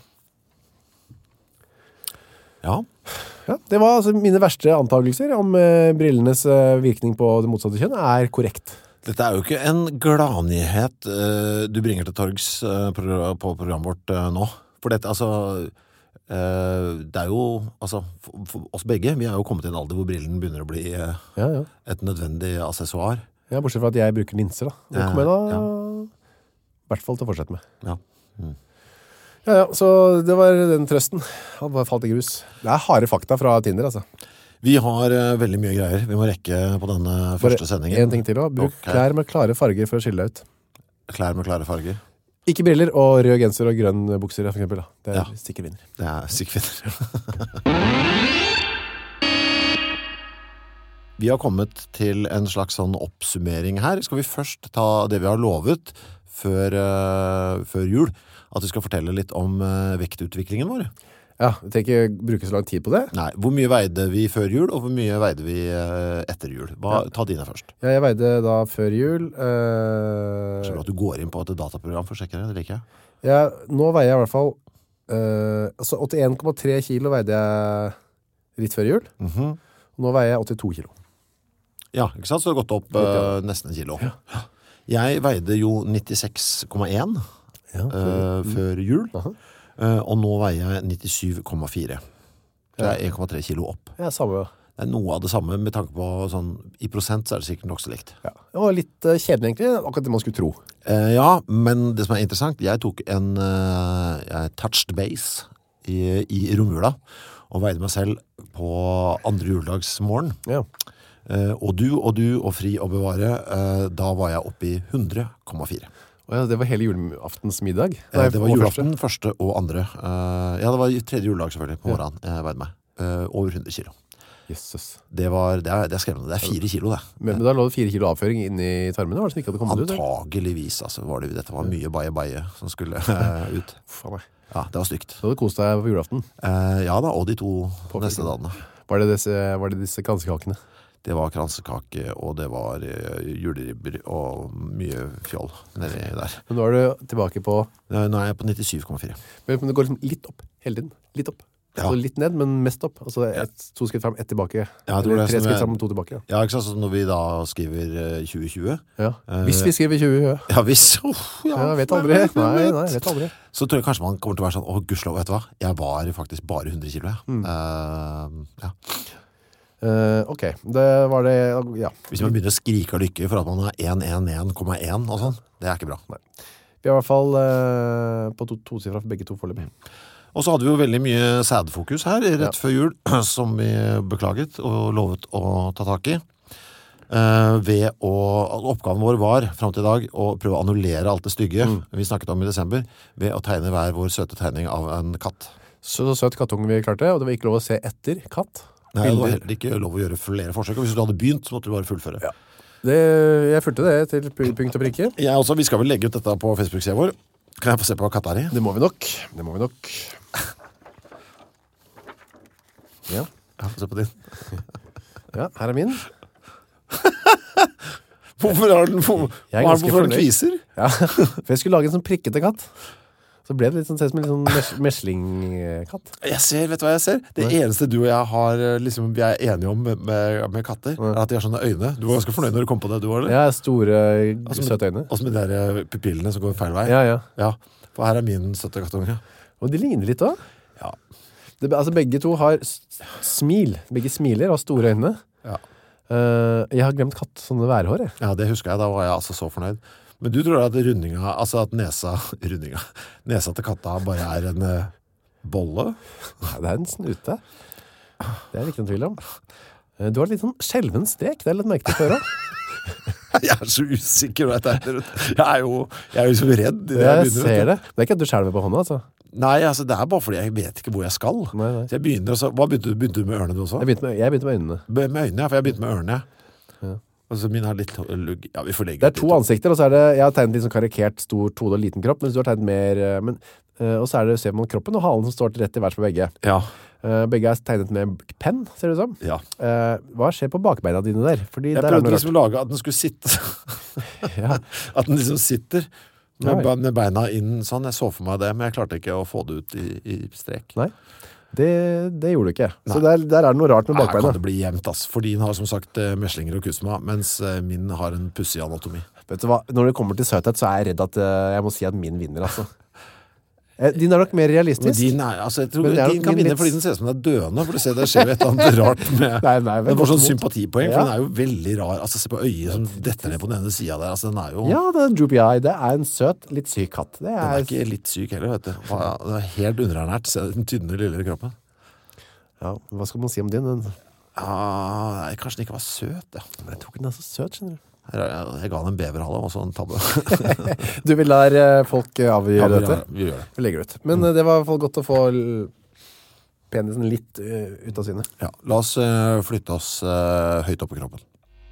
Ja. Ja, det var altså mine verste antagelser om eh, brillenes eh, virkning på det motsatte kjønn er korrekt. Dette er jo ikke en gladnyhet eh, du bringer til torgs eh, pro- på programmet vårt eh, nå. For dette, altså, eh, det er jo, altså, for, for oss begge, vi er jo kommet til en alder hvor brillen begynner å bli eh, Ja, ja. et nødvendig accessoar. Ja, bortsett fra at jeg bruker linser da. Det Ja, kommer jeg da ja. i hvert fall til å fortsette med. Ja. Ja, ja, så det var den trøsten. Han bare falt i grus. Det er harde fakta fra Tinder, altså. Vi har eh, veldig mye greier vi må rekke på denne første sendingen. En ting til da. Bruk Ok. klær med klare farger for å skille deg ut. Klær med klare farger. Ikke briller og rød genser og grønn bukser, for eksempel. Da. Det er Ja. sikker vinner. Det er sikkert. Vi har kommet til en slags sånn oppsummering her. Skal vi først ta det vi har lovet før, uh, før jul? At vi skal fortelle litt om uh, vektutviklingen vår. Ja, vi tenker ikke bruke så lang tid på det. Nei, hvor mye veide vi før jul, og hvor mye veide vi uh, etter jul? Hva, ja. Ta dine først. Ja, jeg veide da før jul. Uh... Skjønner du at du går inn på et dataprogram for å sjekke det? Det liker jeg. Ja, nå veier jeg i hvert fall uh, altså åttien komma tre kilo veide jeg litt før jul. Mhm. Nå veier jeg åttito kilo. Ja, ikke sant? Så det har gått opp uh, nesten en kilo. Ja. Jeg veide jo nittiseks komma én ja, uh, før jul, uh, og nå veier jeg nittisju komma fire. Så det er en komma tre kilo opp. Ja, samme. Det er noe av det samme med tanke på sånn, i prosent så er det sikkert nok så likt. Ja, det var litt uh, kjedelig egentlig, akkurat det man skulle tro. Uh, ja, men det som er interessant, jeg tok en, uh, jeg touched base i, i romjula, og veide meg selv på andre juledagsmorgen. Ja. Uh, og du, og du, og fri og bevare, uh, da var jeg oppe i hundre komma fire. Oh ja, det var hele juleaftens middag? Uh, det var julaften, første. første og andre. Uh, ja, det var tredje juledag selvfølgelig, på morgenen jeg veide meg. Uh, over hundre kilo. Jesus. Det, var, det, er, det er skremmende. Det er fire kilo, det. Men, men da lå det fire kilo avføring inne i tarmene? Var det som ikke hadde kommet ut? Antageligvis, altså. Var det, dette var mye baie-baie som skulle uh, ut. Faen meg. Ja, det var stygt. Så hadde du kost deg på julaften? Uh, ja da, og de to på neste dagene. Var det disse, var det disse kransekakene? Det var kransekake, og det var uh, juleribber og mye fjoll nedi der. Men nå er du tilbake på... Uh, nå er jeg på nittisju komma fire. Men, men det går liksom litt opp hele tiden. Litt opp. Ja. Altså litt ned, men mest opp. Altså et, to skritt frem, ett tilbake. Ja, eller tre skritt sammen, to tilbake. Ja, ja ikke sant? Så når vi da skriver uh, tjue tjue... Ja. Hvis vi skriver tjue, ja. Ja, hvis. Oh, ja, ja, vet aldri. Nei, nei, vet aldri. Så tror jeg kanskje man kommer til å være sånn, åh, gudslov, vet du hva? Jeg var faktisk bare hundre kilo, ja. Mm. Uh, ja. Uh, ok, det var det, ja. Hvis man begynner å skrike av lykke for at man har en komma én komma én og sånn, det er ikke bra. Nei. Vi er i hvert fall uh, på to, to sifra for begge to foreløpig. Og så hadde vi jo veldig mye sædfokus her rett ja. før jul, som vi beklaget og lovet å ta tak i. Uh, ved å, oppgaven vår var, frem til i dag, å prøve å annullere alt det stygge mm. vi snakket om i desember, ved å tegne hver vår søte tegning av en katt. Så søt kattunge vi klarte, og det var ikke lov å se etter katt. Nei, det var heller ikke lov å gjøre flere forsøk, og hvis du hadde begynt, så måtte du bare fullføre. Ja. Det, jeg fulgte det til punkt og prikke. Jeg også, vi skal vel legge ut dette på Facebook-siden vår. Kan jeg få se på hva katt er i? Det må vi nok. Det må vi nok. Ja. Ja, få se på din. Ja, her er min. Hvorfor har den, hvor, hva er den for en kviser? Ja, for jeg skulle lage en sånn prikkete katt. Så ble det litt sånn, som en sånn mes meslingkatt. Jeg ser, vet du hva jeg ser? Det Nei. eneste du og jeg har, liksom, vi er enige om med, med, med katter, er at de har sånne øyne. Du var ganske fornøyd når du kom på det, du var det? Ja, store, søte øyne. Og så med de der pupillene som går feil vei. Ja, ja. Ja, for her er min søte kattunge. Og de ligner litt også. Ja. Det, altså begge to har smil. Begge smiler og har store øyne. Ja. Uh, jeg har glemt katt, sånne værhår. Jeg. Ja, det husker jeg. Da var jeg altså så fornøyd. Men du tror at rundinga, altså at nesa, rundinga, nesa til katta bare er en uh, bolle? Nei, det er en snute. Det er det ikke noen tvil om. Uh, du har litt sånn skjelven strek, det er litt merkelig å høre. Jeg er så usikker, vet du. Jeg er jo, jeg er jo så redd. I det jeg, jeg ser det. Det er ikke at du skjelver på hånda, altså. Nei, altså det er bare fordi jeg vet ikke hvor jeg skal. Nei, nei. Så jeg begynner også, hva begynte du, begynte du med ørene du også? Jeg begynte med, jeg begynte med øynene. Be, med øynene, ja, for jeg begynte med ørene. Ja. Altså min har litt lugg. Ja, vi får legge det er to ansikter, og så er det, jeg har tegnet litt sånn karikert stor hode og liten kropp, mens du har tegnet mer, men, og så er det, ser man kroppen og halen som står til rett i hvert på begge. Ja. Begge er tegnet med penn, ser det ut som. Ja. Hva skjer på bakbeina dine der? Fordi jeg der prøvde liksom å lage at den skulle sitte. Ja. At den liksom sitter med, ja, ja. med beina inn sånn. Jeg så for meg det, men jeg klarte ikke å få det ut i, i strek. Nei. Det, det gjorde du ikke. Nei. Så der, der er det noe rart med bakbeina. Her kan det bli jevnt, ass. For din har som sagt meslinger og kusma, mens min har en pussig anatomi. Vet du hva? Når det kommer til søthet, så er jeg redd at jeg må si at min vinner, altså. Din er nok mer realistisk. Men din, er, altså, jeg tror, din kan vinne litt... fordi den ser ut som den er døende. For du ser, det skjer jo et eller annet rart med... Nei, nei, det var sånn sympatipoeng, for ja. Den er jo veldig rar. Altså, se på øyet som detter ned på den ene siden der. Altså, den er jo... Ja, det er en droopy eye. Det er en søt, litt syk katt. Det er... Den er ikke litt syk heller, vet du. Den er helt underernært. Se den tynne lille kroppen. Ja, hva skal man si om din? Den... Ja, nei, kanskje den ikke var søt, ja. Jeg tror ikke den er så søt, skjønner du. Jeg, jeg ga den en beverhale, og så en tabbe. Du vil la folk avgjøre ja, vi dette? Ja, vi gjør det. Vi legger ut. Men mm. det var i hvert fall godt å få penisen litt uh, ut av synet. Ja, la oss uh, flytte oss uh, høyt opp i kroppen.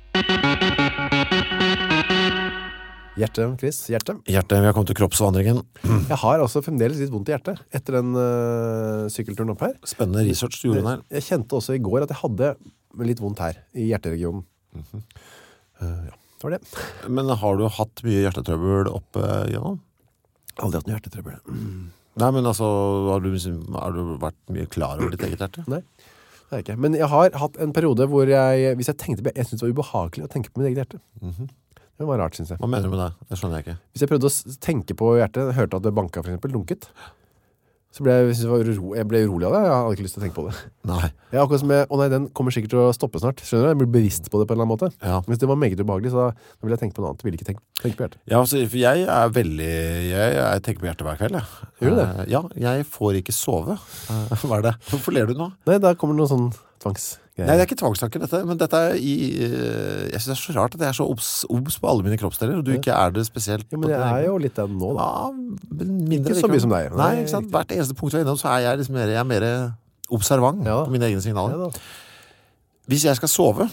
Hjerte, Chris, hjerte. Hjerte, vi har kommet til kroppsvandringen. Jeg har altså fremdeles litt vondt i hjertet etter den uh, sykkelturen opp her. Spennende research du gjorde den her. Jeg kjente også i går at jeg hadde litt vondt her, i hjerteregionen. Mm-hmm. Uh, ja, det var det. Men har du hatt mye hjertetrøbbel opp uh, igjennom? Aldri hatt noe hjertetrøbbel. Mm. Nei, men altså, har du, har du vært mye klar over ditt eget hjerte? Nei, det er ikke. Men jeg har hatt en periode hvor jeg, hvis jeg tenkte, jeg synes det var ubehagelig å tenke på mitt eget hjerte. Mhm. Det var rart, synes jeg. Hva mener du med det? Det skjønner jeg ikke. Hvis jeg prøvde å tenke på hjertet, hørte at det banka for eksempel, lunket, så ble jeg, jeg, var uro, jeg ble urolig av det. Jeg hadde ikke lyst til å tenke på det. Nei. Jeg er akkurat som jeg, å nei, den kommer sikkert til å stoppe snart. Skjønner du? Jeg blir bevisst på det på en eller annen måte. Ja. Hvis det var meget ubehagelig, så da, da ville jeg tenke på noe annet. Jeg ville ikke tenke, tenke på hjertet. Ja, altså, for jeg er veldig, jeg, jeg tenker på hjertet hver kveld, jeg. Gjør du det? Uh, ja, jeg får ikke sove. Uh, hva er det? Hvorfor ler du nå? Nei, da kommer det noe sånn tvangs... Nei, det er ikke tvangstanker dette, men dette er i, uh, jeg synes det er så rart at jeg er så obs, obs på alle mine kroppsdeler, og du ikke er det spesielt. Jo, men jeg er jo litt den nå, da. Ja, men mindre. Ikke så mye som deg. Nei, ikke sant? Hvert eneste punkt jeg er innom, så er jeg liksom mer, jeg er mer observant ja, på mine egne signaler. Ja, Hvis jeg skal sove,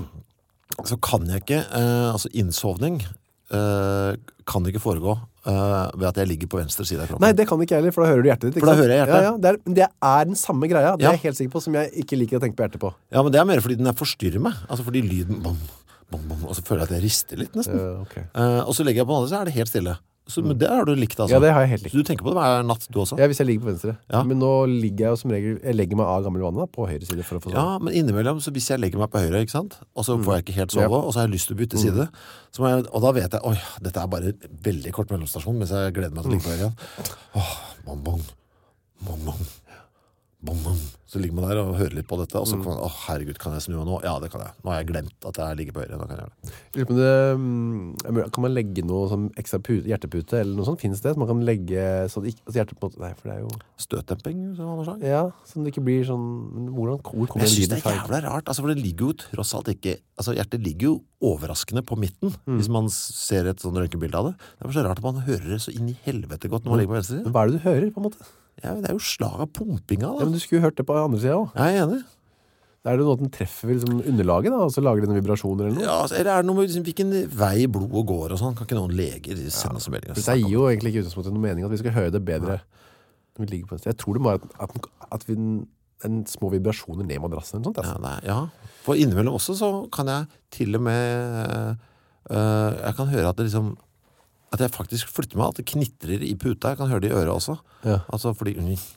så kan jeg ikke, uh, altså innsovning, uh, kan ikke foregå uh, ved at jeg ligger på venstre side av kroppen. Nei, det kan ikke heller, for da hører du hjertet ditt. Ikke for da sant? hører jeg hjertet. Ja, ja, det, er, det er den samme greia, det ja. er jeg helt sikker på, som jeg ikke liker å tenke på hjertet på. Ja, men det er mer fordi den er forstyrrer meg. Altså fordi lyden, bom, bom, bom, og så føler jeg at jeg rister litt nesten. Uh, okay. uh, og så legger jeg på den andre, så er det helt stille. Så, men det har du likt, altså. Ja, det har jeg helt likt. Så du tenker på det hver natt, du også? Ja, hvis jeg ligger på venstre. Ja. Men nå ligger jeg jo som regel, jeg legger meg av gammel vann da, på høyre side for å få sove. Ja, men innimellom, så hvis jeg legger meg på høyre, ikke sant? Og så får jeg ikke helt sove, Ja. og så har jeg lyst til å bytte side. Så må jeg, og da vet jeg, oi, dette er bare veldig kort mellomstasjon, mens jeg gleder meg til å ligge på høyre igjen. Åh, bom, bom, bom, bom, bom, bom. Så ligger man der og hører litt på dette, og så kan man, åh, herregud, kan jeg snu meg nå? Ja, det kan jeg. Nå har jeg glemt at jeg ligger på høyre, nå kan jeg gjøre det. Jeg lurer på om det, mm, kan man legge noe sånn ekstra pute, hjertepute, eller noe sånt? Finnes det? Så man kan legge, så det ikke, altså hjertet på en måte, nei, for det er jo... Støtdemping, som man har sagt. Ja, så det ikke blir sånn, men hvordan, hvor kommer Jeg den synes det lyden er fra? jævla rart, altså, for det ligger jo tross alt ikke, altså hjertet ligger jo overraskende på midten, hvis man ser et sånn røntgenbilde av det. Det er så rart at man hører det så inn i helvete godt når man ligger på venstre side. Men hva er det du hører, på en måte? Ja, det er jo slag av pumpinga, da. Ja, men du skulle jo hørt det på andre siden også. Jeg er enig. Er det noe at den treffer liksom underlaget da, og så lager den vibrasjoner eller noe? Ja, altså, eller er det noe med liksom, hvilken vei blodet går og sånn? Kan ikke noen leger sende oss en melding? Det gir jo egentlig ikke utgangspunktet noen mening at vi skal høre det bedre når vi ligger på venstre. Jeg tror det må være at, at, at vi, en små vibrasjoner ned i madrassen eller sånt. Altså. Ja, nei, ja, for innimellom også så kan jeg til og med øh, jeg kan høre at det liksom at jeg faktisk flytter meg, at det knitrer i puta. Jeg kan høre det i øret også. Ja. Altså fordi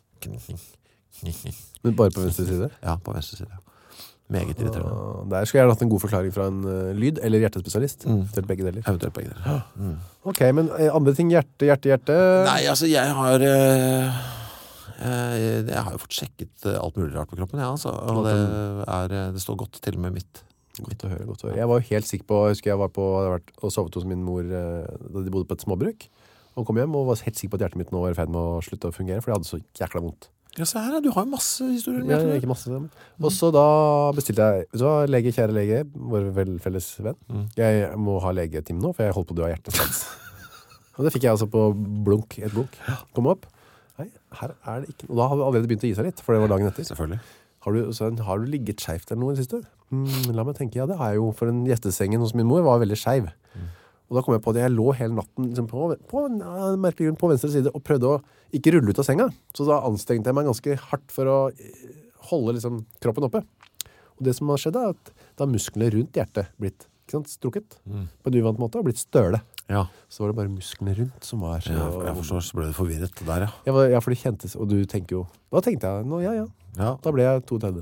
Men bare på venstre side? Ja, på venstre side. Meget irriterende. Ah, der skulle jeg gjerne hatt en god forklaring fra en uh, lyd eller hjertespesialist. Mm. Eventuelt begge deler. Eventuelt begge deler. Mm. Ok, men eh, andre ting, hjerte, hjerte, hjerte. Nei, altså jeg har øh, øh, jeg har jo fått sjekket øh, alt mulig rart på kroppen, ja, altså. Og det, er, det står godt til med mitt. Godt å høre, godt å høre. Jeg var jo helt sikker på, jeg husker jeg var på, jeg hadde vært og sovet hos min mor uh, da de bodde på et småbruk, og kom hjem og var helt sikker på at hjertet mitt nå var i ferd med å slutte å fungere, for jeg hadde så jækla vondt. Ja, så her, du har jo masse historier med Ja, hjertet. ikke masse. Men. Og så da bestilte jeg, vet du hva, lege, kjære lege, vår vel felles venn. Mm. Jeg må ha legetime nå, for jeg holdt på å dø av hjertestans. Og det fikk jeg altså på blunk, et blunk. Kom opp. Nei, her er det ikke. Og da hadde det allerede begynt å gi seg litt, for det var dagen etter. Selvfølgelig. Har du, så, har du ligget skjevt eller noe i det siste? Mm, la meg tenke, ja, det har jeg jo, for den gjestesengen hos min mor var veldig skjev. Mm. Og da kom jeg på at jeg lå hele natten liksom, på, på, merkelig grunn, på venstre side og prøvde å ikke rulle ut av senga. Så da anstrengte jeg meg ganske hardt for å holde liksom, kroppen oppe. Og det som har skjedd er at da har musklene rundt hjertet blitt ikke sant, strukket mm. på en uvant måte og blitt støle. Ja. Så var det bare musklene rundt som var så... Ja, jeg forstår, så ble du forvirret der, ja. Jeg var, ja, for det kjentes, og du tenker jo... Da tenkte jeg, nå, ja, ja. Ja. Da ble jeg trettito.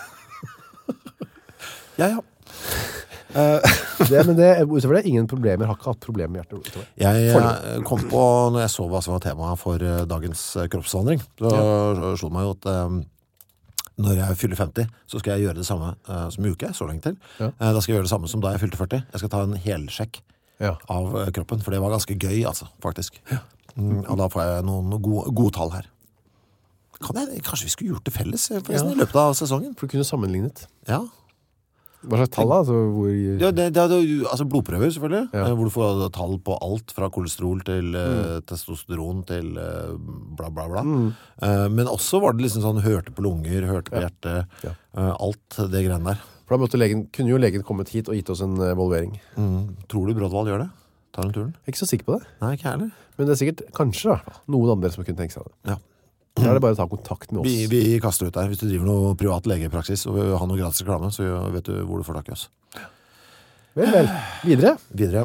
Ja, ja. Uh, det, men det, utover det, ingen problemer, har ikke hatt problemer med hjertet utover. Jeg uh, kom på, når jeg så hva som var temaet for uh, dagens uh, kroppsvandring, så ja. slo det meg jo at um, når jeg fyller femti, så skal jeg gjøre det samme uh, som uke, så lenge til. Ja. Uh, da skal jeg gjøre det samme som da jeg fylte førti. Jeg skal ta en helsjekk ja. av uh, kroppen, for det var ganske gøy, altså, faktisk. Ja. Mm, og da får jeg noen, noen gode, gode tall her. Kan jeg, kanskje vi skulle gjort det felles forresten, ja. i løpet av sesongen? For du kunne sammenlignet. Ja. Hva slags tall da? Altså, hvor... Ja, det, det er jo, altså blodprøver selvfølgelig, Ja. eh, hvor du får tall på alt fra kolesterol til eh, Mm. testosteron til eh, bla bla bla. Mm. Eh, men også var det liksom sånn, hørte på lunger, hørte på Ja. hjertet, Ja. eh, alt det greiene der. For da måtte legen, kunne jo legen kommet hit og gitt oss en evaluering. Mm. Tror du Brådvald gjør det? Tar han turen? Jeg er ikke så sikker på det. Nei, ikke jeg heller. Men det er sikkert, kanskje da, noen andre som kunne tenke seg det. Ja. Da er det bare å ta kontakt med oss. Vi, vi kaster ut der. Hvis du driver noe privat legepraksis og vil ha noe gratis reklame, så vet du hvor du får tak i oss. Vel, vel. Videre. Videre.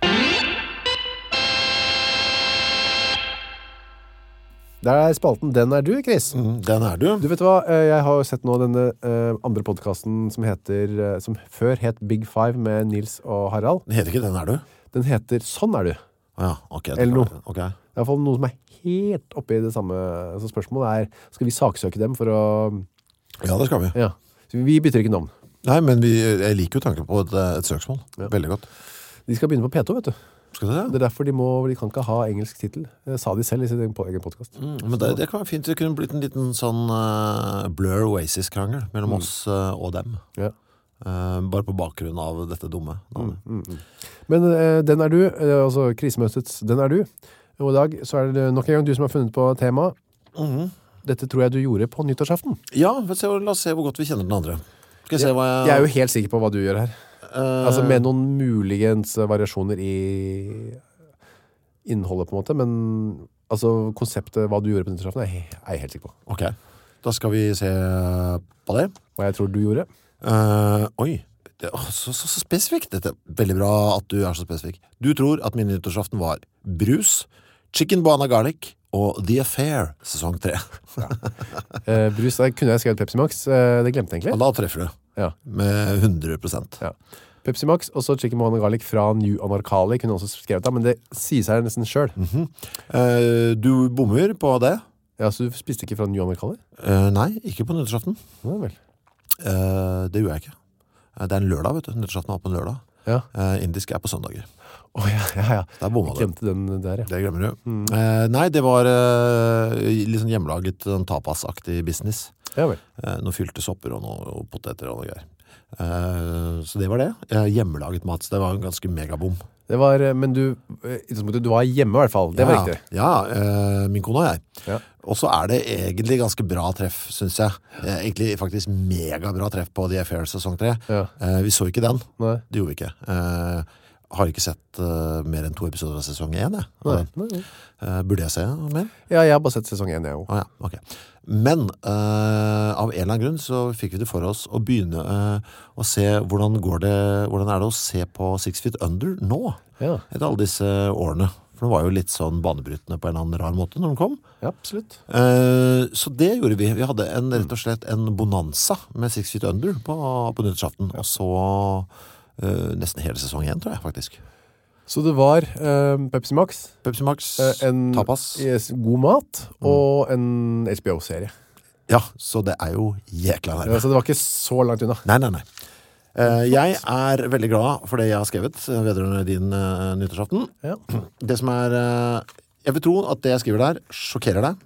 Der er spalten Den er du, Chris. Mm, den er du. Du vet hva, eh, jeg har jo sett nå denne eh, andre podcasten som heter, eh, som før het Big Five med Nils og Harald. Den heter ikke Den er du? Den heter Sånn er du. Ja, ok. Eller noe. Ok. Det er i hvert fall noe som er helt oppe i det samme. Så spørsmålet er, skal vi saksøke dem for å... Ja, det skal vi. Ja, så vi bytter ikke navn. Nei, men vi, jeg liker jo tanken på et, et søksmål. Ja. Veldig godt. De skal begynne på P to, vet du. Skal det det? Det er derfor de, må, de kan ikke ha engelsk titel. Det sa de selv i sin egen podcast. Mm, men det, det kan være fint. Det kunne blitt en liten sånn uh, Blur Oasis-krangel mellom Mm. oss uh, og dem. Ja. Uh, bare på bakgrunn av dette dumme navnet. Mm, mm, mm. Men eh, den er du, eh, altså krisemøtets Den er du. Og i dag så er det nok en gang du som har funnet på tema. Mhm. Dette tror jeg du gjorde på nyttårsaften. Ja, la oss se, la oss se hvor godt vi kjenner den andre. Skal jeg se hva jeg... Jeg er jo helt sikker på hva du gjør her. Eh, Altså med noen muligens variasjoner i innholdet på en måte, men altså konseptet hva du gjorde på nyttårsaften er jeg er jeg helt sikker på. Ok, da skal vi se på det. Hva jeg tror du gjorde. Eh, oi, det, å, så, så, så spesifikt. Dette er veldig bra at du er så spesifik. Du tror at min nyttårsaften var brus, chicken banana garlic og The Affair sesong tre. Eh, brus, der kunne jeg skrevet Pepsi Max. Eh, det glemte jeg Og egentlig. da treffer du Ja. med hundre prosent. Ja. Pepsi Max, og så chicken banana garlic fra New Anarkali kunne jeg også skrevet da, men det sier seg nesten selv. Mhm. Eh, du bommer på det? Ja, så du spiste ikke fra New Anarkali? Eh, nei, ikke på nyttårsaften. Ja, vel. Eh, det gjorde jeg ikke. Eh, Det er en lørdag, vet du. Nyttårsaften var på en lørdag. Ja. Eh, indisk er på søndager. Åh, ja, ja, ja. Der bomma Jeg du. glemte den der, ja. Det glemmer du. Mm. Eh, nei, det var eh, litt sånn hjemmelaget, sånn tapasaktig business. Ja, vel. Eh, noe fylte sopper og noe og poteter og noe greier. Eh, så det var det. Eh, hjemmelaget mat, så det var en ganske megabom. Det var, eh, men du, eh, i utgangspunktet, du var hjemme i hvert fall. Det var ja, riktig. Ja, eh, min kone og jeg. Ja. Og så er det egentlig ganske bra treff, synes jeg. Eh, egentlig faktisk megabra treff på The Affair sesong tre. Ja. Eh, vi så ikke den. Nei. Det gjorde vi ikke. Eh, har ikke sett eh, mer enn to episoder av sesong én, jeg. Nei. Nei. Eh, burde jeg se mer? Ja, jeg har bare sett sesong én, jeg også. Å ja, ok. Men eh, av en eller annen grunn så fikk vi det for oss å begynne eh, å se hvordan går det, hvordan er det å se på Six Feet Under nå, Ja, etter alle disse årene. For det var jo litt sånn banebrytende på en eller annen rar måte når den kom. ja absolutt. Eh, så det gjorde vi. Vi hadde en, rett og slett en bonanza med Six Feet Under på, på nyttårsaften. Og så eh, nesten hele sesong én, tror jeg faktisk. Så det var eh, Pepsi Max, Pepsi Max, eh, en tapas. yes, god mat, og en H B O-serie. Ja, så det er jo jækla nærme. Ja, så det var ikke så langt unna. Nei, nei, nei. Eh, jeg er veldig glad for det jeg har skrevet eh, vedrørende din eh, nyttårsaften. Ja. Det som er eh, jeg vil tro at det jeg skriver der sjokkerer deg.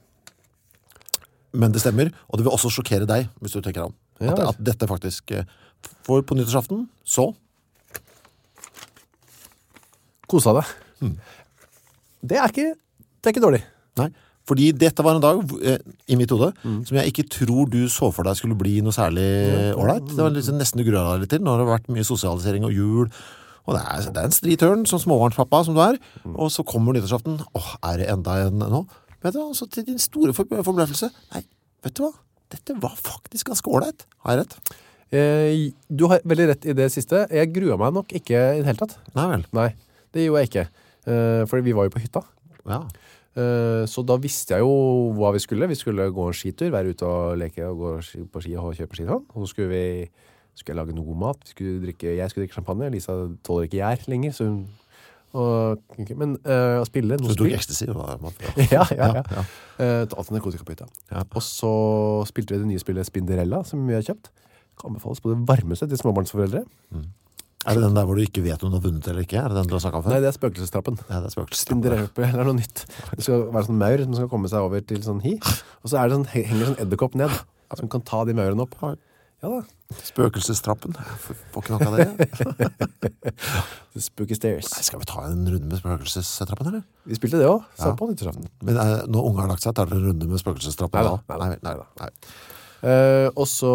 Men det stemmer, og det vil også sjokkere deg hvis du tenker om. Ja, At, vel. at dette faktisk eh, For på nyttårsaften, så Kosa deg. Det er ikke, det er ikke dårlig. Nei, fordi dette var en dag hvor, eh, i mitt hode som jeg ikke tror du så for deg skulle bli noe særlig ålreit. Det var liksom nesten du grua deg litt til. Nå har det vært mye sosialisering og jul. Og det er, det er en stri tørn som småbarnspappa som du er. Og så kommer nyttårsaften. Åh, er det enda en nå? Vet du hva, så til din store for, forbløffelse. Nei, vet du hva? Dette var faktisk ganske ålreit. Har jeg rett? Eh, du har veldig rett i det siste. Jeg grua meg nok ikke i det hele tatt. Nei vel. Nei, det gjorde jeg ikke. Eh, fordi vi var jo på hytta. Ja. Eh, så da visste jeg jo hva vi skulle. Vi skulle gå en skitur, være ute og leke og gå ski- på ski og kjøpe ski. Og så skulle vi skulle jeg lage noe god mat. Vi skulle drikke, jeg skulle drikke champagne. Lisa tåler ikke gjær lenger. Så hun, og, men eh, å spille Så noe du tok spill. ecstasy? og var mat. Ja, ja, ja. ja. Eh, alt narkotika på hytta. Ja. Og så spilte vi det nye spillet Spinderella, som vi har kjøpt. Kan anbefales på det varmeste til småbarnsforeldre. Er det den der hvor du ikke vet om du har vunnet eller ikke? Er det den du har snakket om før? Nei, det er spøkelsestrappen. Ja, det er spøkelses. Spinderella er noe nytt. Det skal være sånn maur som skal komme seg over til sånn hi. Og så er det sånn, henger sånn edderkopp ned, som kan ta de maurene opp. Ja da. Spøkelsestrappen. Får får ikke noe av det. The Spooky Stairs. Nei, skal vi ta en runde med spøkelsestrappen, eller? Vi spilte det også, Ja. satt på nyttårsaften. Men eh, når unge har lagt seg, tar dere en runde med spøkelsestrappen? Neida, da? neida, nei, nei, nei. Eh, og så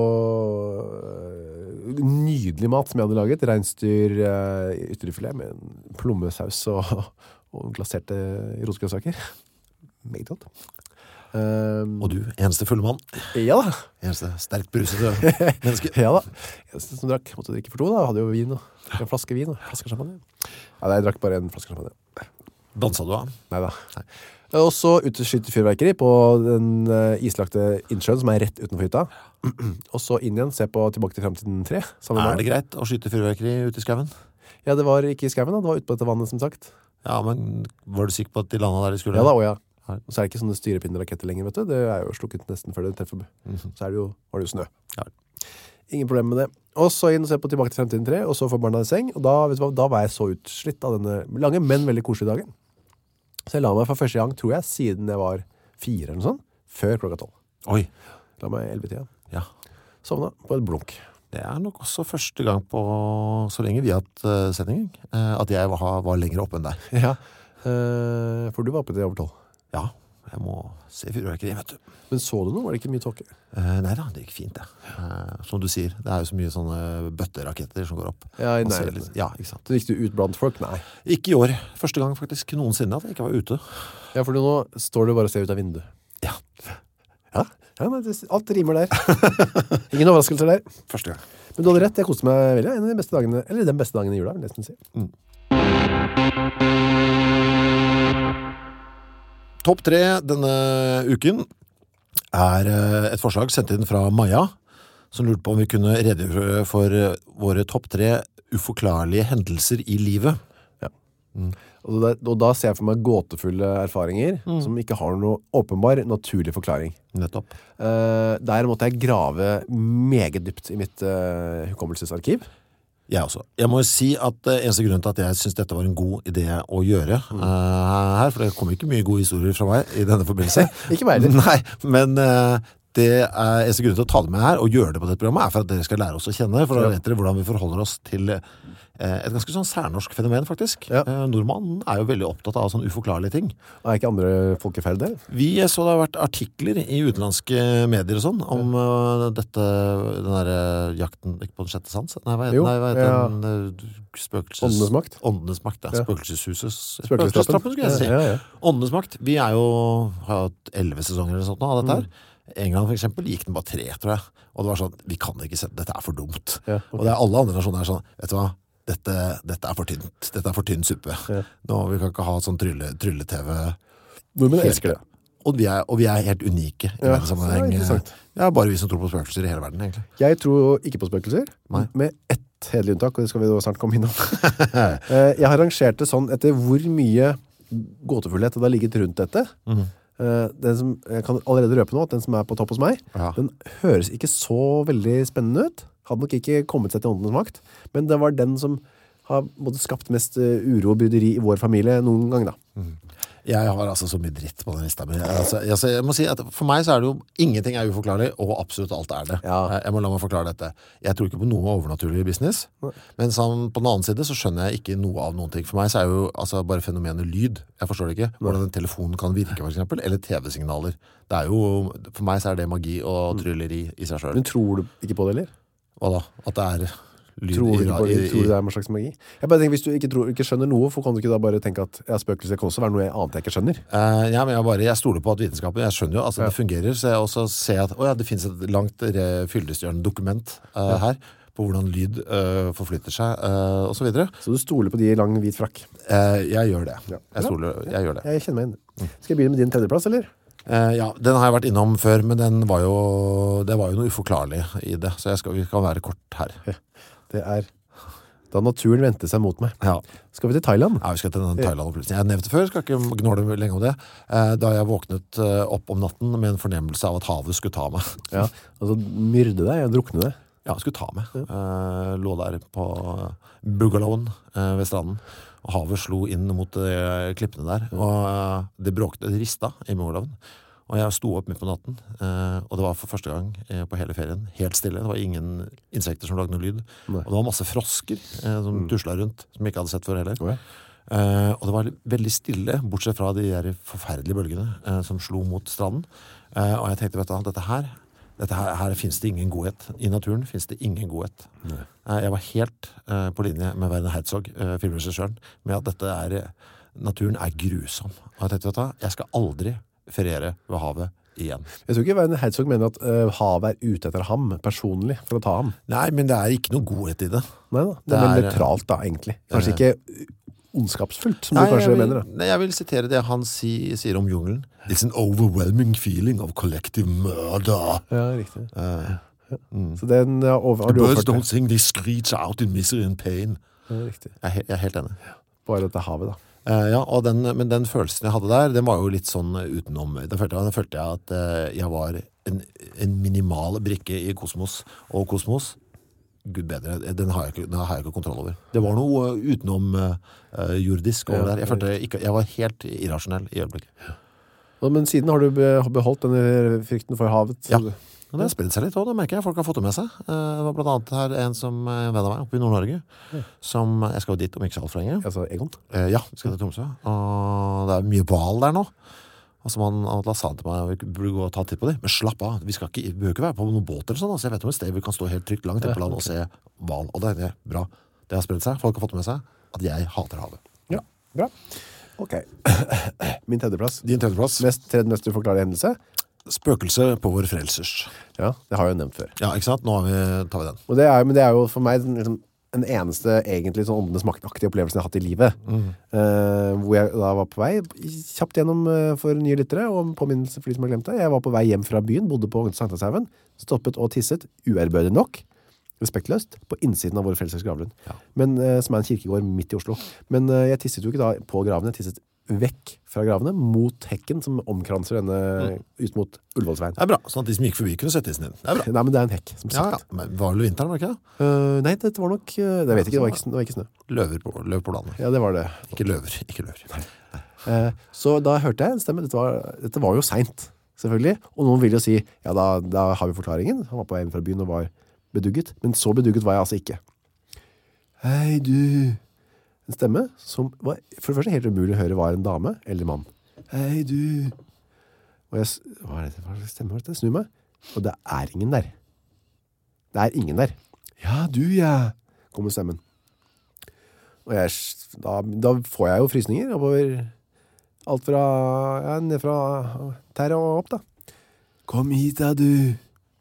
eh, nydelig mat som jeg hadde laget. Reinsdyr eh, ytterfilet med en plommesaus og, og glaserte rosgrønnsaker. Meget godt. Um, Og du, eneste fulle mann. Ja da. Eneste sterkt brusete menneske. Ja da. Eneste som drakk, måtte drikke for to da. Hadde jo vin og en flaske vin og en flaske champagne. Ja, nei, jeg drakk bare en flaske champagne. Dansa du av? Neida. Og så ut til skytefyrverkeri på den uh, islagte innsjøen som er rett utenfor hytta. Og så inn igjen, se på Tilbake til fremtiden tre. Er det greit å skyte fyrverkeri ute i skauen? Ja, det var ikke i skauen da. Det var ute på dette vannet, som sagt. Ja, men var du sikker på at de landa der de skulle? Ja da, og ja. Her. Og så er det ikke sånne styrepinne-raketter lenger, vet du. Det er jo slukket nesten før det treffer. Mhm. Så er det jo, var det jo snø. Ja. Ingen problem med det. Og så inn og se på Tilbake til fremtiden tre, og så får barna i seng. Og da, vet du hva, da var jeg så utslitt av denne lange, men veldig koselige dagen. Så jeg la meg for første gang, tror jeg, siden jeg var fire eller noe sånt, før klokka tolv. Oi. La meg elleve tida. Ja. Sovna på et blunk. Det er nok også første gang på så lenge vi har hatt uh, sending, uh, at jeg var, var lenger oppe enn deg. Ja, uh, for du var oppe til over tolv. Ja, jeg må se fyrverkeri, vet du. Men så du noe? Var det ikke mye tåke? Uh, nei da, det gikk fint, det. Uh, som du sier, det er jo så mye sånne bøtteraketter som går opp. Ja, i Man ser nærheten. litt- Ja, ikke sant. Så gikk du ut blant folk? Nei. Ikke i år. Første gang faktisk noensinne at jeg ikke var ute. Ja, for nå står du bare og ser ut av vinduet. Ja, Ja, ja men det, alt rimer der. Ingen overraskelser der. første gang. Men du hadde rett, jeg koste meg veldig. En av de beste dagene, eller den beste dagen i jula, vil jeg nesten si. Mm. Topp tre denne uken er eh, et forslag sendt inn fra Maja, som lurte på om vi kunne redegjøre for eh, våre topp tre uforklarlige hendelser i livet. Og da, og da ser jeg for meg gåtefulle erfaringer som ikke har noe åpenbar, naturlig forklaring. Nettopp. Eh, der måtte jeg grave meget dypt i mitt eh, hukommelsesarkiv. Jeg også. Jeg må jo si at uh, eneste grunn til at jeg synes dette var en god idé å gjøre uh, her, for det kommer ikke mye gode historier fra meg i denne forbindelse. Ikke meg heller. Nei, men uh, det er eneste grunn til å ta det med her og gjøre det på dette programmet er for at dere skal lære oss å kjenne, for da vet dere hvordan vi forholder oss til uh, et ganske sånn særnorsk fenomen, faktisk. Ja. Uh, nordmannen er jo veldig opptatt av sånne uforklarlige ting. Er ikke andre folkeferd det? Vi så det har vært artikler i utenlandske medier og sånn om uh, dette, den der uh, jakten, ikke på den sjette sans? Nei, hva heter, Jo, nei, hva heter ja. den? Uh, spøkelses... Åndenes makt. Åndenes makt, ja. Ja. Spøkelseshuset. Spøkelsestrappen, skulle jeg si. Ja, ja, ja. Åndenes makt. Vi er jo, har hatt elleve sesonger eller sånt nå av dette her. England for eksempel gikk den bare tre, tror jeg. Og det var sånn, vi kan ikke sette, dette er for dumt. Ja, ok. Og det er alle andre nasjoner er sånn, vet du hva? Dette, dette er for tynt. Dette er for tynn suppe. Ja. Nå, vi kan ikke ha sånn trylle, trylle-tv. Nordmenn elsker det. Og vi, er, og vi er helt unike i Ja, verdenssammenheng. det er interessant. Ja, bare vi som tror på spøkelser i hele verden, egentlig. Jeg tror ikke på spøkelser, Nei. med ett hederlig unntak, og det skal vi da snart komme innom. Eh, jeg har rangert det sånn etter hvor mye gåtefullhet det har ligget rundt dette. Mhm. Eh, den som, jeg kan allerede røpe nå at den som er på topp hos meg, Ja. den høres ikke så veldig spennende ut. Hadde nok ikke kommet seg til åndenes makt, men det var den som har både skapt mest eh, uro og bryderi i vår familie noen gang da. Jeg har altså så mye dritt på den lista mi. Altså, altså, jeg må si at for meg så er det jo ingenting er uforklarlig, og absolutt alt er det. Ja. Jeg må la meg forklare dette. Jeg tror ikke på noe overnaturlig i business, men sånn, på den annen side så skjønner jeg ikke noe av noen ting. For meg så er jo altså, bare fenomenet lyd. Jeg forstår det ikke. Hvordan en telefon kan virke, for eksempel, eller tv-signaler. Det er jo, for meg så er det magi og trylleri i seg selv. Men tror du ikke på det, eller? Hva da? At det er lyd Tror du, i, ikke på, i, det? Tror du det er en slags magi? Jeg bare tenker, hvis du ikke, tror, ikke skjønner noe, for kan du ikke da bare tenke at ja, spøkelser kan også være noe jeg annet jeg ikke skjønner? Uh, ja, men jeg, bare, jeg stoler på at vitenskapen, jeg skjønner jo, altså Ja. det fungerer, så jeg også ser at å ja, det finnes et langt re- fyldestgjørende dokument uh, Ja. her, på hvordan lyd uh, forflytter seg, uh, og så videre. Så du stoler på de i lang hvit frakk? Uh, jeg gjør det. Ja. Jeg stoler, jeg gjør det. Jeg kjenner meg inn. Skal jeg begynne med din tredjeplass, eller? Uh, ja, den har jeg vært innom før, men den var jo, det var jo noe uforklarlig i det, så jeg skal, vi kan være kort her. Det er da naturen vendte seg mot meg. Ja. Skal vi til Thailand? Ja, vi skal til den Thailand-opplevelsen. Jeg har nevnt det før, skal ikke gnåle lenge om det. Uh, da jeg våknet uh, opp om natten med en fornemmelse av at havet skulle ta meg. Ja, altså myrde deg, drukne deg. Ja, skulle ta meg. Uh, lå der på Bugalowen uh, ved stranden. Og havet slo inn mot uh, klippene der. Og uh, det bråkte, det rista i Bugalowen. Og jeg sto opp midt på natten, eh, og det var for første gang eh, på hele ferien helt stille. Det var ingen insekter som lagde noe lyd. Nei. Og det var masse frosker eh, som mm. tusla rundt, som jeg ikke hadde sett før heller. Oh, ja. eh, og det var veldig stille, bortsett fra de der forferdelige bølgene eh, som slo mot stranden. Eh, og jeg tenkte, vet du, dette her, dette her, her finnes det ingen godhet. I naturen finnes det ingen godhet. Eh, jeg var helt eh, på linje med Werner Herzog, eh, filmregissøren, med at dette er, naturen er grusom. Og jeg tenkte, vet du, jeg skal aldri feriere ved havet igjen. Jeg tror ikke Werner Herzog mener at uh, havet er ute etter ham, personlig, for å ta ham. Nei, men det er ikke noe godhet i det. Nei da, det, det er mer nøytralt da, egentlig. Kanskje uh, ikke ondskapsfullt, som nei, du kanskje jeg vil, mener da. Nei, jeg vil sitere det han si, sier om jungelen. It's an overwhelming feeling of collective murder. Ja, riktig. Uh, ja. Mm. Så den uh, over, The birds don't sing, they screech out in misery and pain. Ja, riktig. Jeg, jeg er helt enig. Bare dette havet da. Uh, ja, og den, men den følelsen jeg hadde der, den var jo litt sånn utenom. Da følte jeg, da følte jeg at uh, jeg var en, en minimal brikke i kosmos. Og kosmos, gud bedre, den har jeg ikke, den har jeg ikke kontroll over. Det var noe uh, utenom uh, jordisk over ja, der. Jeg følte ikke, jeg var helt irrasjonell i øyeblikket. Ja. Men siden har du beholdt denne frykten for havet? Ja. Og det har spredt seg litt også, det merker jeg. Folk har fått det med seg. Det var blant annet her en som en venn av meg oppe i Nord-Norge, ja. som, jeg skal jo dit om ikke så alt for lenge. Altså Egon? Ja, vi skal til Tromsø. Og det er mye val der nå. Og så man, da sa han til meg, vi burde gå og ta titt på det. Men slapp av, vi skal ikke, vi behøver ikke være på noen båt eller sånn. Altså, jeg vet om et sted vi kan stå helt trygt langt på land og se val. Og det er bra. Det har spredt seg. Folk har fått med seg at jeg hater havet. Ja, bra. Ok. Min tredjeplass. Din tredjeplass. Mest, tredje mest uforklarlige hendelse. Spøkelse på vår frelsers. Ja, det har jeg jo nevnt før. Ja, ikke sant? Nå har vi, tar vi den. Og det er, men det er jo for meg liksom, den eneste egentlig sånn åndenes maktaktige opplevelsen jeg har hatt i livet. Mm. Uh, hvor jeg da var på vei kjapt gjennom uh, for nye lyttere, og påminnelse for de som har glemt det. Jeg var på vei hjem fra byen, bodde på Sankthanshaugen, stoppet og tisset, uærbødig nok, respektløst, på innsiden av vår frelsers gravlund. Ja. Men, uh, som er en kirkegård midt i Oslo. Men uh, jeg tisset jo ikke da på gravene, jeg tisset vekk fra gravene, mot hekken som omkranser denne mm. ut mot Ullevålsveien. Det er bra, sånn at de som gikk forbi kunne sette isen inn. Det er bra. Nei, men det er en hekk, som sagt. Ja, ja. Men var det vinteren, var det ikke det? Uh, nei, dette var nok, uh, det vet jeg ikke, det var ikke, det var ikke snø. Løver på, løv på landet. Ja, det var det. Ikke løver, ikke løver. Nei. Nei. Uh, så da hørte jeg en stemme, dette var, dette var jo sent, selvfølgelig, og noen vil jo si, ja, da, da har vi forklaringen. Han var på vei inn fra byen og var bedugget, men så bedugget var jeg altså ikke. Hei, du... En stemme som var for det første helt umulig å høre var en dame eller mann. Hei, du. Og jeg, hva er det? Hva er det stemme? Jeg snur meg. Og det er ingen der. Det er ingen der. Ja, du, ja. Kommer stemmen. Og jeg, da, da får jeg jo frysninger oppover alt fra, ja, ned fra tæra og opp da. Kom hit da, du.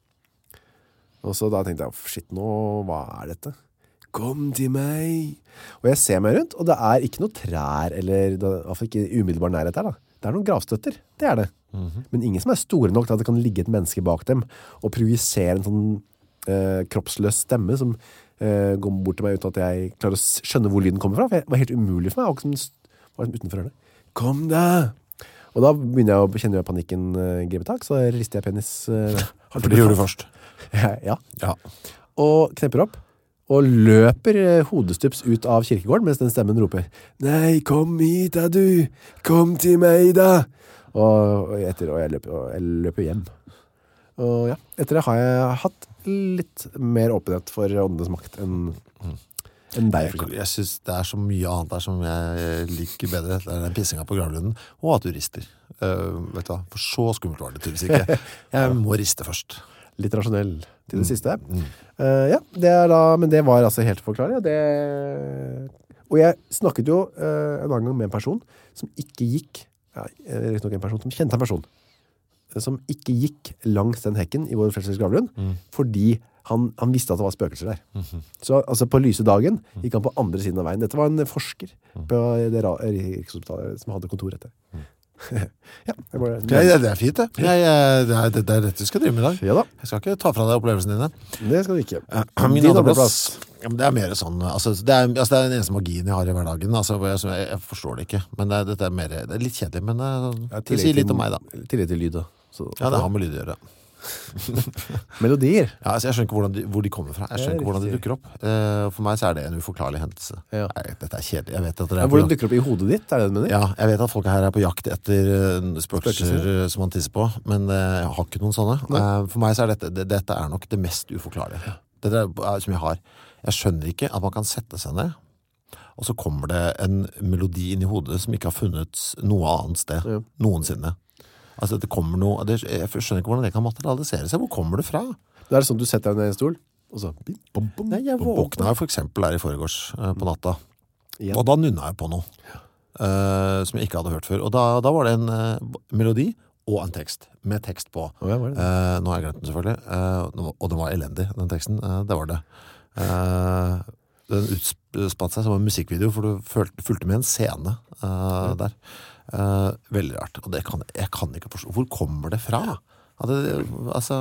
Og så da tenkte jeg, shit, nå, hva er dette? Kom til meg. Og jeg ser meg rundt, og det er ikke noe trær, eller det er i hvert fall ikke umiddelbar nærhet her da. Det er noen gravstøtter, det er det. Mm-hmm. Men ingen som er store nok til at det kan ligge et menneske bak dem, og projisere en sånn eh, kroppsløs stemme som eh, går bort til meg uten at jeg klarer å skjønne hvor lyden kommer fra. For det var helt umulig for meg, og som var liksom utenfor hørene. Kom da! Og da begynner jeg å kjenne jeg panikken eh, gripe tak, så rister jeg penis. Eh, For det gjorde du først. ja. ja. Og knepper opp. Og løper hodestups ut av kirkegården mens den stemmen roper «Nei, kom hit da du! Kom til meg da!» Og, og, etter, og jeg, løper, og jeg løper hjem. Og ja, etter det har jeg hatt litt mer åpenhet for åndenes makt enn, enn deg. Jeg, jeg synes det er så mye annet der som jeg liker bedre. Det er den pissinga på gravlunden, og at du rister. Uh, vet du hva? For så skummelt var det tydeligvis ikke. Jeg må riste først. Litt rasjonell til det mm. siste. Mm. Uh, ja, det er da, men det var altså helt forklaret. Det... Og jeg snakket jo uh, en annen gang med en person som ikke gikk, ja, rett nok en person som kjente en person, som ikke gikk langs den hekken i vår frelsers gravlund, mm. fordi han, han visste at det var spøkelser der. Mm-hmm. Så altså på lyse dagen gikk han på andre siden av veien. Dette var en forsker mm. på det Rikshospitalet som hadde kontor etter. Mm. ja, det, bare, det, er, det er fint det. Jeg, jeg, det, er, det er dette du skal drive med i dag. Ja da. Jeg skal ikke ta fra deg opplevelsen dine. Det skal du ikke. Min andreplass, ja, det er mer sånn, altså, det, er, altså, det er den eneste magien jeg har i hverdagen. Altså, jeg, jeg, jeg forstår det ikke, men det, dette er, mer, det er litt kjedelig, men det, ja, det sier litt om meg da. Tillit til lyd da. Så, ja, det har med lyd å gjøre. Melodier. Ja, altså jeg skjønner ikke hvordan de, hvor de kommer fra. Jeg skjønner ikke hvordan de dukker opp. Uh, for meg så er det en uforklarlig hendelse. Ja. Nei, dette er kjedelig. Jeg vet at dere Ja, er hvordan på dukker det opp i hodet ditt, er det det du mener? Ja, jeg vet at folk her er på jakt etter uh, spøkelser uh, som man tisser på, men uh, jeg har ikke noen sånne. Uh, for meg så er dette, det, dette er nok det mest uforklarlige. Ja. Dette er, uh, som jeg har. Jeg skjønner ikke at man kan sette seg ned, og så kommer det en melodi inn i hodet som ikke har funnet noe annet sted ja. Noensinne. Altså det kommer noe, det, jeg skjønner ikke hvordan det kan materialisere seg. Hvor kommer det fra? Det er sånn du setter deg ned i en stol, og så... Bom, bom, Nei, jeg våkna jo for eksempel her i forgårs uh, på natta, ja. Og da nunna jeg på noe uh, som jeg ikke hadde hørt før. Og da, da var det en uh, melodi og en tekst, med tekst på. Oh, ja, det? Uh, nå har jeg glemt den selvfølgelig, uh, og den var elendig, den teksten. Uh, det var det. Uh, den utspatt seg som en musikkvideo, for du fulgte med en scene uh, ja. Der. Uh, veldig rart, og det kan, jeg kan ikke forstå. Hvor kommer det fra? At, det, altså,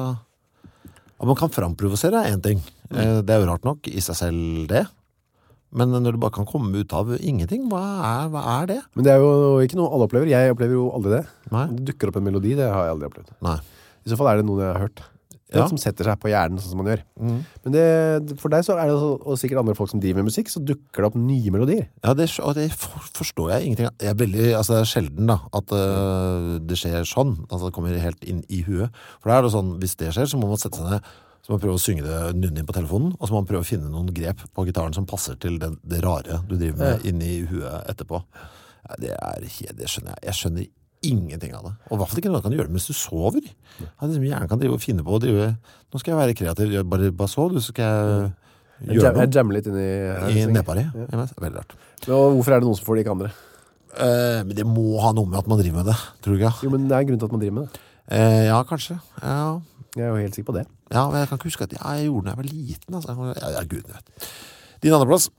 at man kan framprovosere er en ting. Mm. Uh, det er jo rart nok i seg selv det. Men når du bare kan komme ut av ingenting, hva er, hva er det? Men det er jo ikke noe alle opplever. Jeg opplever jo aldri det. Nei. Det dukker opp en melodi, det har jeg aldri opplevd. Nei. I så fall er det noe jeg har hørt. Det ja. Som setter seg på hjernen sånn som man gjør. Mm. Men det, for deg så er det, og sikkert andre folk som driver med musikk, så dukker det opp nye melodier. Ja, det, og det forstår jeg ingenting. Jeg er veldig, altså det er sjelden da, at uh, det skjer sånn. Altså det kommer helt inn i huet. For da er det sånn, hvis det skjer, så må man sette seg ned, så må man prøve å synge det nynne inn på telefonen, og så må man prøve å finne noen grep på gitaren som passer til det, det rare du driver med ja. Inn i huet etterpå. Ja, det, er, det skjønner jeg. Jeg skjønner ingenting av det. Og i hvert fall ikke noe kan du gjøre det mens du sover. At liksom hjernen kan drive og finne på og drive. Nå skal jeg være kreativ. Bare, bare sov, så skal jeg gjøre jeg, noe. Jeg jammer litt inn i... I nedpari. Ja. Ja, veldig rart. Og hvorfor er det noen som får det, ikke andre? Uh, men det må ha noe med at man driver med det, tror du ikke? Jo, men det er en grunn til at man driver med det. Uh, ja, kanskje. Ja. Jeg er jo helt sikker på det. Ja, men jeg kan ikke huske at ja, jeg gjorde det da jeg var liten. Altså. Ja, ja, gud, jeg vet. Din andre plass.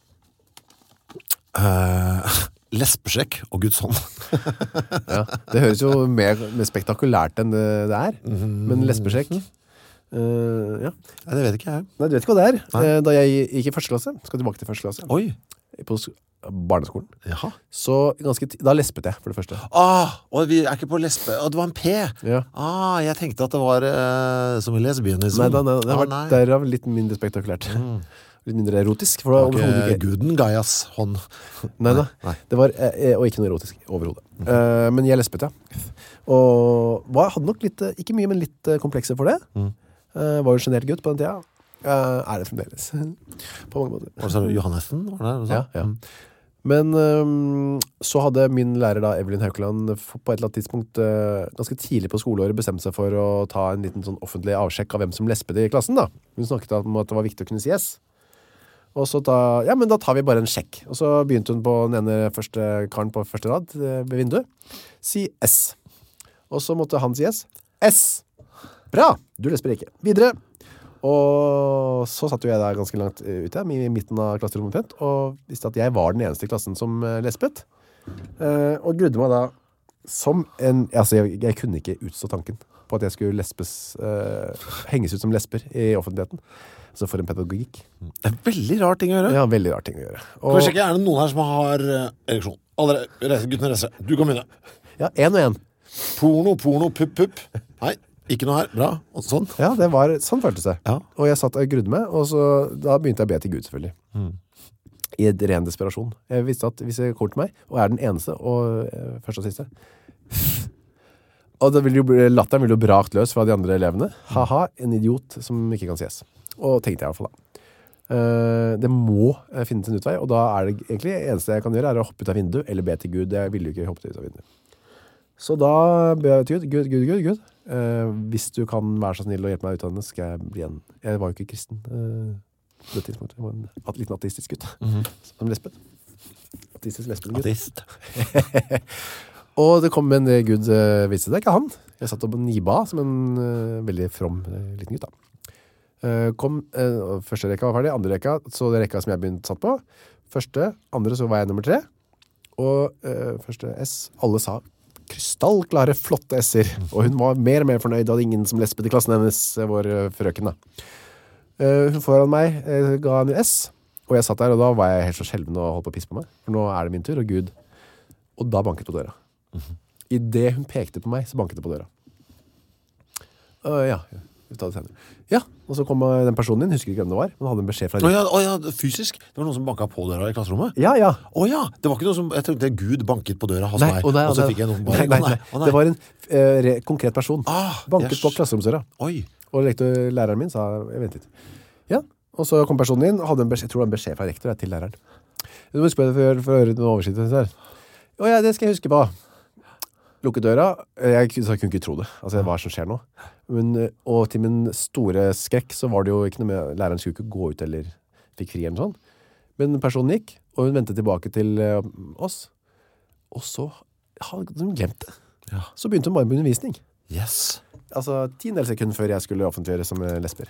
Uh, lesbesjekk og Guds hånd. Ja, det høres jo mer, mer spektakulært enn det, det er. Men lesbesjekk uh, ja. Nei, det vet ikke jeg. Nei, du vet ikke hva det er. Nei. Da jeg gikk i første klasse, skal tilbake til første klasse. Oi. På barneskolen. Jaha. Så ganske t- da lesbet jeg, for det første. Ah, og vi er ikke på lesbe. Å, det var en P. Ja. Ah, jeg tenkte at det var uh, som i lesbienism. Nei, da, nei, det ah, var nei. Derav litt mindre spektakulært. Mm. Litt mindre erotisk. For det var ikke guden Gaias hånd. Nei da, nei. Det var, eh, og ikke noe erotisk overhodet. Mm. Uh, men jeg lesbet, ja. Og var, hadde nok litt, ikke mye, men litt uh, komplekse for det. Mm. Uh, var jo genert gutt på den tida. Uh, er det fremdeles. På mange måter. Var det så Johannessen? Var det det? Ja, ja. Men um, så hadde min lærer da, Evelyn Haukeland, på et eller annet tidspunkt uh, ganske tidlig på skoleåret bestemt seg for å ta en liten sånn offentlig avsjekk av hvem som lespede i klassen da. Hun snakket om at det var viktig å kunne si yes. Og så da, ja, men da tar vi bare en sjekk. Og så begynte hun på den ene første karen på første rad ved vinduet. Si S. Og så måtte han si S. S. Bra, du lesper ikke. Videre. Og så satt jo jeg der ganske langt ute, i midten av klasserommet, og visste at jeg var den eneste i klassen som lespet. Og grudde meg da som en, altså jeg, jeg kunne ikke utstå tanken på at jeg skulle lespes, henges ut som lesper i offentligheten. Så for en pedagogikk. Det er veldig rar ting å gjøre. Ja, veldig rar ting å gjøre. Og... Kan vi sjekke, er det noen her som har uh, ereksjon? Alle reiser, guttene reiser. Du kan begynne. Ja, en og en. Porno, porno, pupp, pupp. Nei, ikke noe her. Bra. Og sånn. Ja, det var sånn føltes det. Ja. Og jeg satt og grudde meg, og så, da begynte jeg å be til Gud, selvfølgelig. Mm. I et ren desperasjon. Jeg visste at hvis jeg kommer til meg, og er den eneste, og eh, første og siste, og det vil jo, latteren vil jo brakt løs fra de andre elevene. Haha, en idiot som ikke kan ses. Og tenkte jeg i hvert fall da. Uh, det må uh, finnes en utvei, og da er det egentlig eneste jeg kan gjøre er å hoppe ut av vinduet, eller be til Gud. Jeg ville jo ikke hoppe ut av vinduet. Så da be jeg til Gud, Gud, Gud, Gud, Gud. Uh, hvis du kan være så snill og hjelpe meg ut av denne, skal jeg bli en... Jeg var jo ikke kristen uh, på det tidspunktet. Jeg var en at, liten ateistisk gutt. Mm-hmm. Som lesbet. Ateistisk lesbet gutt. Ateist. Og det kom en Gud, uh, visste det ikke han. Jeg satt opp på Niba som en uh, veldig from uh, liten gutt da. Uh, kom, uh, første rekka var ferdig, andre rekka, så det rekka som jeg begynte satt på. Første, andre, så var jeg nummer tre. Og uh, første S, alle sa krystallklare, flotte S-er. Og hun var mer og mer fornøyd, da hadde ingen som lespet i klassen hennes, vår uh, frøken da. Uh, hun foran meg uh, ga en S, og jeg satt der, og da var jeg helt så skjelven og holdt på å pisse på meg. For nå er det min tur, og Gud. Og da banket på døra. Mm-hmm. I det hun pekte på meg, så banket det på døra. Uh, ja, Vi tar det senere. Ja, og så kom eh, den personen din, husker ikke hvem det var, men hadde en beskjed fra Å ja, å ja, fysisk. Det var noen som banket på døra i klasserommet. Ja, ja. Å ja, det var ikke noe som, jeg tenkte Gud banket på døra hos Nei, meg, og, nei, og så nei, fikk jeg noen nei, bare, nei, å nei. nei, å nei. Det var en eh, re, konkret person. Ah, Banket yes. på klasseromsdøra. Oi. Og lektor, læreren min sa, jeg vent litt. Ja, og så kom personen inn, hadde en beskjed, jeg tror det var en beskjed fra rektor til læreren. Du må huske på det for, for å høre noen oversikt her. Å ja, det skal jeg huske på. Lukke døra. Jeg, jeg kunne ikke tro det. Altså, hva som skjer nå? Men, og til min store skrekk så var det jo ikke noe med, læreren skulle ikke gå ut eller fikk fri eller sånn. Men personen gikk, og hun ventet tilbake til uh, oss. Og så hadde hun glemt det. Ja. Så begynte hun bare med undervisning. Yes. Altså tiendedel sekund før jeg skulle offentliggjøre som lesber.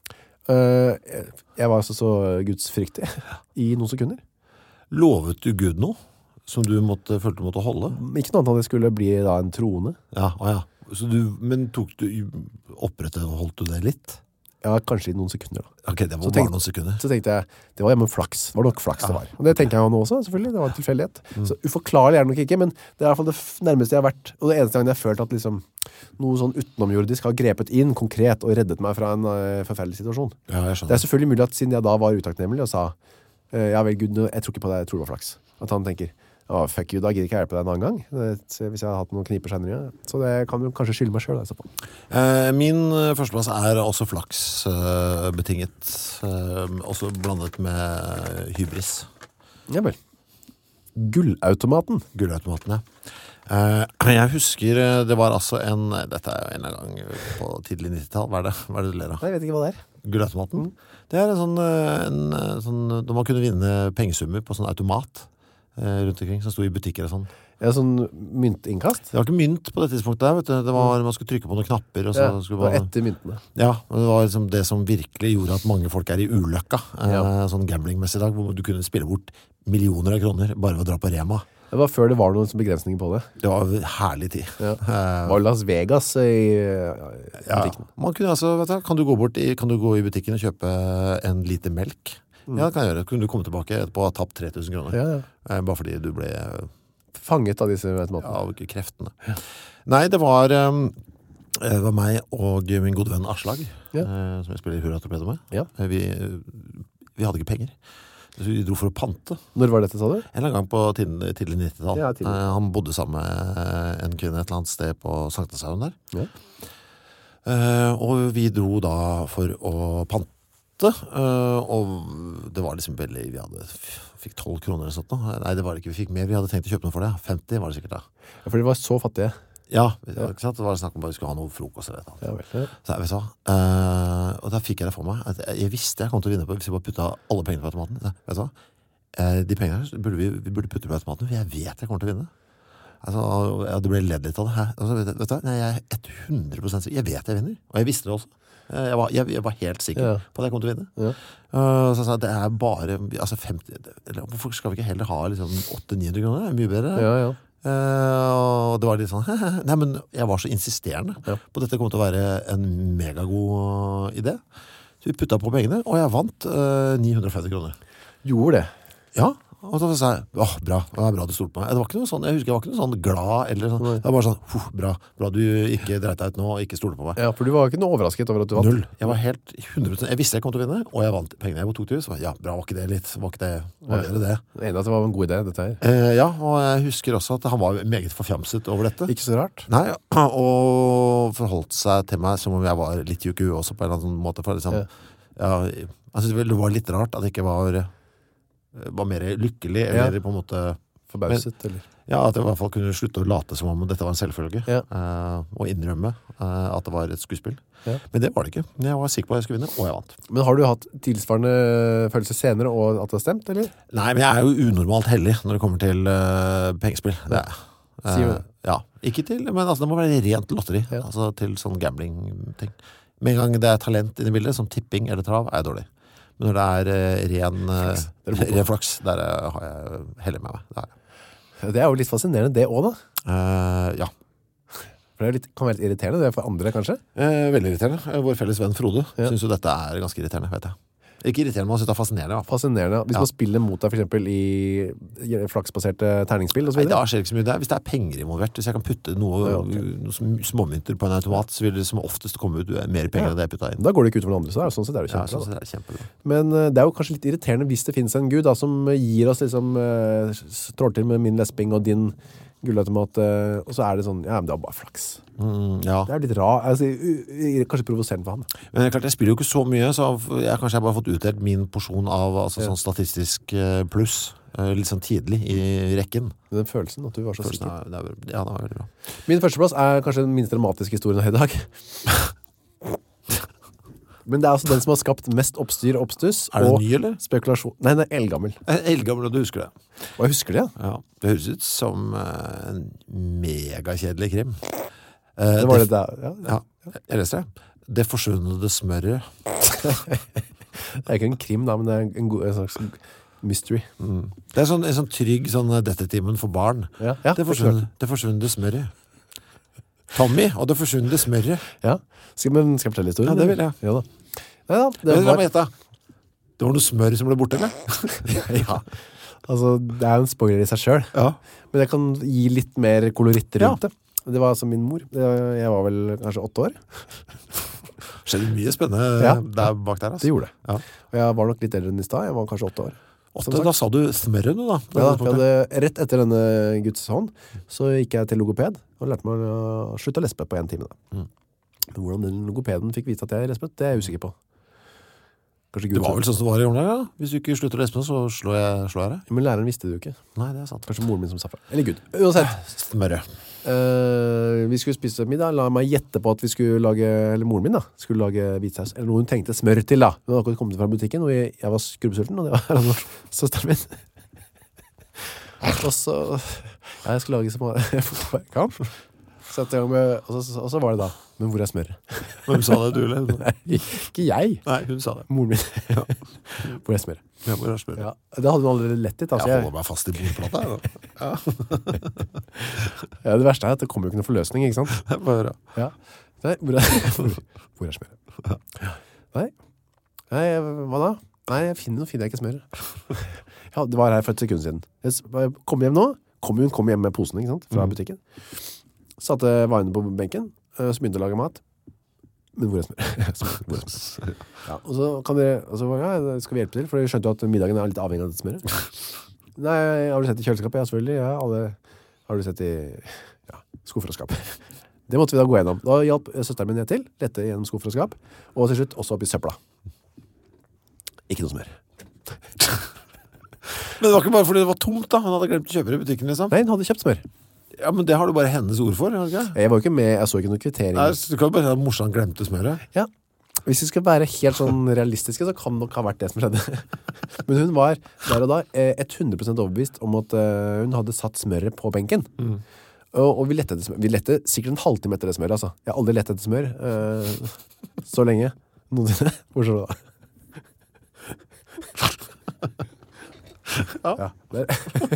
Uh, jeg, jeg var altså så gudsfryktig i noen sekunder. Lovet du Gud noe som du måtte, følte du måtte holde? Ikke noe annet enn det skulle bli da en trone. Ja, å ja. Så du, men tok du, opprettet og holdt du det litt? Ja, kanskje i noen sekunder da. Ok, det var Så bare tenk- noen sekunder. Så tenkte jeg, det var hjemme flaks. Det var nok flaks det var. Og det tenker jeg jo nå også, selvfølgelig. Det var en tilfeldighet. Så uforklarlig er det nok ikke, men det er i hvert fall det f- nærmeste jeg har vært. Og det eneste gangen jeg har følt at liksom, noe sånn utenomjordisk har grepet inn konkret og reddet meg fra en uh, forferdelig situasjon. Ja, jeg Det skjønner. er selvfølgelig mulig at siden jeg da var utakknemlig og sa, uh, ja vel Gud, jeg tror ikke på det, jeg tror det var flaks. At han tenker, ja, fuck you, da gidder ikke jeg hjelpe deg en annen gang. Det, hvis jeg hadde hatt noen kniper senere. Så det kan du kanskje skylde meg selv. Da, i så fall. Eh, min eh, førsteplass er også flaks eh, betinget. Eh, også blandet med hybris. Ja vel. Gullautomaten. Gullautomaten, ja. Eh, jeg husker eh, det var altså en, dette er jo en gang på tidlig nittitallet, hva er det? Hva er det du ler av? Nei, jeg vet ikke hva det er. Gullautomaten. Det er en sånn, eh, en, eh, sånn, da man kunne vinne pengesummer på sånn automat eh, rundt omkring, som stod i butikker og sånn. Ja, sånn myntinnkast. Det var ikke mynt på dette tidspunktet der, vet du. Det var, man skulle trykke på noen knapper, og så Ja, skulle og man... etter myntene. Ja, og det var liksom det som virkelig gjorde at mange folk er i ulykka. Ja. Eh, sånn gamblingmessig dag, hvor du kunne spille bort millioner av kroner bare ved å dra på Rema. Det var før det var noen begrensninger på det. Det var en herlig tid. Ja. Eh, Det var Las Vegas i, i ja. butikken. Man kunne altså, vet du, kan du gå bort i, kan du gå i butikken og kjøpe en liter melk? Ja, det kan jeg gjøre. Kunne du komme tilbake etterpå og ha tapt tre tusen kroner? Ja, ja. Eh, bare fordi du ble eh, Fanget av disse automatene. av kreftene. Nei, det var, eh, det var meg og min gode venn Aslag, Ja. eh, som jeg spiller i Hurra Torpedo med. Ja. Eh, Vi, vi hadde ikke penger. Så vi dro for å pante. Når var dette, sa du? En eller annen gang på tidlig, tidlig nittitall. Ja, tidlig. Eh, han bodde sammen med en kvinne et eller annet sted på Sankthanshaugen der. Ja. Eh, og vi dro da for å pante. eh, og det var liksom veldig, vi hadde, fikk tolv kroner eller sånt nå. Nei, det var det ikke, vi fikk mer, vi hadde tenkt å kjøpe noe for det. femti var det sikkert da. Ja, for de var så fattige. Ja, ikke sant? Det var snakk om bare vi skulle ha noe frokost eller et eller annet. Ja, vel. Ja. Så jeg vet du hva, eh, og da fikk jeg det for meg. At jeg, jeg visste jeg kom til å vinne på hvis vi bare putta alle pengene på automaten. Så, vet du hva, eh, de pengene her burde vi, vi burde putte på automaten, for jeg vet jeg kommer til å vinne. Altså, ja, det ble ledd litt av det her. Altså, vet, du- vet du hva, nei, jeg er hundre prosent sikker. Jeg vet jeg vinner, og jeg visste det også. Eh, Jeg var, jeg, jeg var helt sikker Ja. på at jeg kom til å vinne. Ja. Eh, så jeg sa, det er bare, altså femti, eller hvorfor skal vi ikke heller ha liksom åtte til ni hundre kroner? Det er mye bedre. Ja, ja. Eh, og det var litt sånn nei, men jeg var så insisterende Ja. på at dette kom til å være en megagod uh, idé. Så vi putta på pengene, og jeg vant uh, ni hundre og femti kroner. Gjorde det. Ja, og så sa jeg åh, bra, det var bra du stolte på meg. Det var ikke noe sånn, jeg husker jeg var ikke noe sånn glad eller sånn. Nei. Det var bare sånn huh, bra, bra du ikke dreit deg ut nå og ikke stolte på meg. Ja, for du var ikke noe overrasket over at du vant. Null. Jeg var helt hundre prosent, jeg visste jeg kom til å vinne, og jeg vant pengene. Jeg tok til, så ja, bra, var ikke det litt, var ikke det, var det det? Jeg er enig at det var en god idé, dette her. Eh, ja, og jeg husker også at han var meget forfjamset over dette. Ikke så rart. Nei, og forholdt seg til meg som om jeg var litt juku også på en eller annen måte. For liksom, Ja. ja, jeg synes vel det var litt rart at jeg ikke var, var mer lykkelig, eller Ja. på en måte, Forbauset, eller? ja, at jeg i hvert fall kunne slutte å late som om dette var en selvfølge, Ja. eh, og innrømme eh, at det var et skuespill. Ja. Men det var det ikke. Jeg var sikker på at jeg skulle vinne, og jeg vant. Men har du hatt tilsvarende følelser senere, og at det har stemt, eller? Nei, men jeg er jo unormalt heldig når det kommer til eh, pengespill. Det er jeg. Sier du Eh, det? ja, ikke til, men altså, det må være rent lotteri. Ja. Altså til sånn gambling-ting. Med en gang det er talent inne i bildet, som tipping eller trav, er jeg dårlig. Men når det er eh, ren, eh, Flaks. Det er du god på. ren flaks, der eh, har jeg heller med meg. Det er, jeg. Det er jo litt fascinerende, det også, da. Eh, ja, For det er litt, kan være litt irriterende, det er for andre, kanskje? eh, veldig irriterende. Eh, Vår felles venn Frode Ja. synes jo dette er ganske irriterende, vet jeg. Ikke irriterende, men jeg synes det er fascinerende. Ja. Fascinerende. Hvis Ja. man spiller mot deg for eksempel i i flaksbaserte terningsspill og så Nei, videre. da skjer det ikke så mye der. Hvis det er penger involvert, hvis jeg kan putte noe, Ja, ok. noe sm- småmynter på en automat, så vil det som oftest komme ut mer penger Ja. enn det jeg putta inn. Da går det ikke ut over den andre, så det er, sånn sett er det Ja, kjempebra. så da. det er kjempebra. Men eh, det er jo kanskje litt irriterende hvis det finnes en gud da, som gir oss liksom uh, strår til med min lesping og din gullautomat, eh, og så er det sånn, ja, men det er bare flaks. Mm, ja. Det er litt rar, altså, u- u- kanskje provoserende for han. Men det er klart, jeg spiller jo ikke så mye, så jeg kanskje jeg bare har fått utdelt min porsjon av altså, sånn statistisk eh, pluss. eh, Litt sånn tidlig i rekken. Den følelsen at du var så Følelsen sikker. er, det er, ja, det var veldig bra. Min førsteplass er kanskje den minst dramatiske historien her i dag. Men det er altså den som har skapt mest oppstyr og oppstuss Er det og ny, eller? spekulasjon. Nei, den er eldgammel. Eldgammel, og du husker det. Og jeg husker det, ja. Ja, det høres ut som eh, en megakjedelig krim. Eh, Det var det det, der, ja. ja, jeg leser det. Det forsvunne smøret. Det er ikke en krim da, men det er en, god, en slags mystery. Det er sånn, en sånn trygg sånn detektiven for barn. Ja, ja, Det forsvunne, det forsvunne smøret. Tommy og det forsvunne smøret. Ja. Skal, men skal jeg fortelle historien? Ja, det vil jeg. Ja da. Nei da, det Men la var, meg gjette. Det var noe smør som ble borte, eller? ja. Altså, det er jo en spoiler i seg selv. Ja. Men jeg kan gi litt mer koloritt rundt Ja. det. Det var altså min mor. Det- Jeg var vel kanskje åtte år. Skjedde mye spennende Ja. der bak der, Det altså. gjorde det. Ja. Og jeg var nok litt eldre enn i stad. Jeg var kanskje åtte år. Åtte, Som sagt. da sa du smøret nå, da. på Ja, det da, jeg punktet. hadde, rett etter denne Guds hånd så gikk jeg til logoped og lærte meg å slutte å lespe på en time. Da. Mm. Men hvordan den logopeden fikk vite at jeg lespet, det er jeg usikker på. Kanskje Det Gud var vel sånn som det var i årene, ja. Hvis du ikke slutter å lespe, så slår jeg, slår jeg deg. Men læreren visste det jo ikke. Nei, det er sant. Kanskje moren min som sa fra. Eller Gud. Uansett. Smøret. Eh, vi skulle spise middag. La meg gjette på at vi skulle lage, eller moren min da, skulle lage hvitsaus. Eller noe hun tenkte smør til da. Hun hadde akkurat kommet fra butikken, og jeg, jeg var skrubbsulten, og det var altså, søsteren min. Og så, ja, jeg skulle lage så mye kan. Sette i gang med, og så, og så var det da, men hvor er smøret? Hvem sa det, du, eller? Nei, ikke jeg. Nei, hun sa det. Moren min. Hvor er smøret? Ja, hvor er smøret? Ja, det hadde hun allerede lett litt. Altså, Jeg jeg, holder meg fast i bordplata, jeg, da. ja, det verste er at det kommer jo ikke noen forløsning, ikke sant? Jeg bare hører. Ja. Nei, hvor er, hvor, hvor er smøret? Nei. Nei, hva da? Nei, jeg finner, nå finner jeg ikke smøret. Ja, det var her for et sekund siden. Jeg s- jeg kom hjem nå. Kom hun kom hjem med posen, ikke sant? Fra butikken. Satte varene på benken, øh, så begynte å lage mat. Men hvor er smøret? Smør, hvor er smøret? Ja, og så kan dere, og så, ja, skal vi hjelpe til, for vi skjønte jo at middagen er litt avhengig av det smøret. Nei, har du sett i kjøleskapet? Ja, selvfølgelig. Ja, alle, har du sett i ja, skuffer og skap? Det måtte vi da gå gjennom. Da hjalp søsteren min ned til, lette gjennom skuffer og skap, og til slutt også opp i søpla. Ikke noe smør. Men det var ikke bare fordi det var tomt, da. Han hadde glemt å kjøpe det i butikken, liksom. Nei, hun hadde kjøpt smør. Ja, men det har du bare hennes ord for, har du ikke? Jeg var jo ikke med, jeg så ikke noen kvittering. Nei, så du kan jo bare si at morsan glemte smøret. Ja. Hvis vi skal være helt sånn realistiske, så kan det nok ha vært det som skjedde. Men hun var der og da eh, hundre prosent overbevist om at eh, hun hadde satt smøret på benken. Mm. Og, og vi lette etter smør. Vi lette sikkert en halvtime etter det smøret, altså. Jeg har aldri lett etter smør eh, så lenge. Noensinne. Hvor så du da? Ja. Der.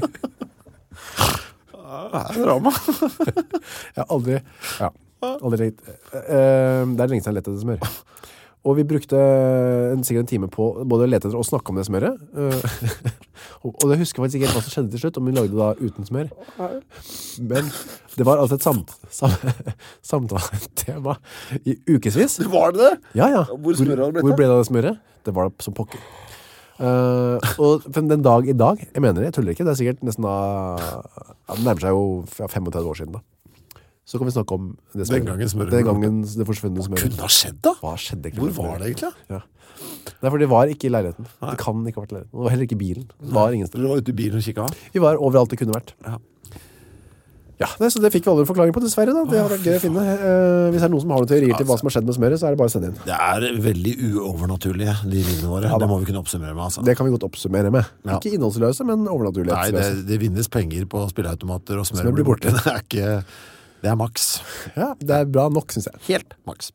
Ja, det er drama. Jeg har aldri, ja, aldri lengt, eh, det er lenge siden jeg lette etter smør. Og vi brukte en, sikkert en time på både å lete etter og snakke om det smøret. Eh, og, og jeg husker faktisk ikke helt hva som skjedde til slutt, om vi lagde det da uten smør. Men det var altså et samt, sam, samtaletema i ukesvis. Var det det? Ja, ja. Hvor smøret hadde blitt Hvor det? ble det av det smøret? Det var det som pokker. Uh, og den dag i dag, jeg mener det, jeg tuller ikke, det er sikkert nesten da, ja, det nærmer seg jo ja, femogtredve år siden da. Så kan vi snakke om det smøret. Den gangen smøret Den ble gangen det forsvunne smøret. Kunne ha skjedd, da? Hva skjedde egentlig? Hvor var det egentlig? Ja. Nei, for det var ikke i leiligheten. Det kan ikke ha vært i leiligheten. Det var heller ikke i bilen. Det var ingen sted. Dere var ute i bilen og kikket? Vi var overalt det kunne vært. Ja. Ja, nei, så det fikk vi aldri forklaring på, dessverre da. Det hadde vært gøy å finne. Uh, hvis det er noen som har noen teorier til hva som har skjedd med smøret, så er det bare å sende inn. Det er veldig uovernaturlige, de livene våre. Ja, det må vi kunne oppsummere med, altså. Det kan vi godt oppsummere med. Ja. Ikke innholdsløse, men Nei, det, overnaturlighetsløse. det vinnes penger på spilleautomater, og smør Smør blir blir borte. Det er ikke... Det er maks. Ja, det er bra nok, synes jeg. Helt maks.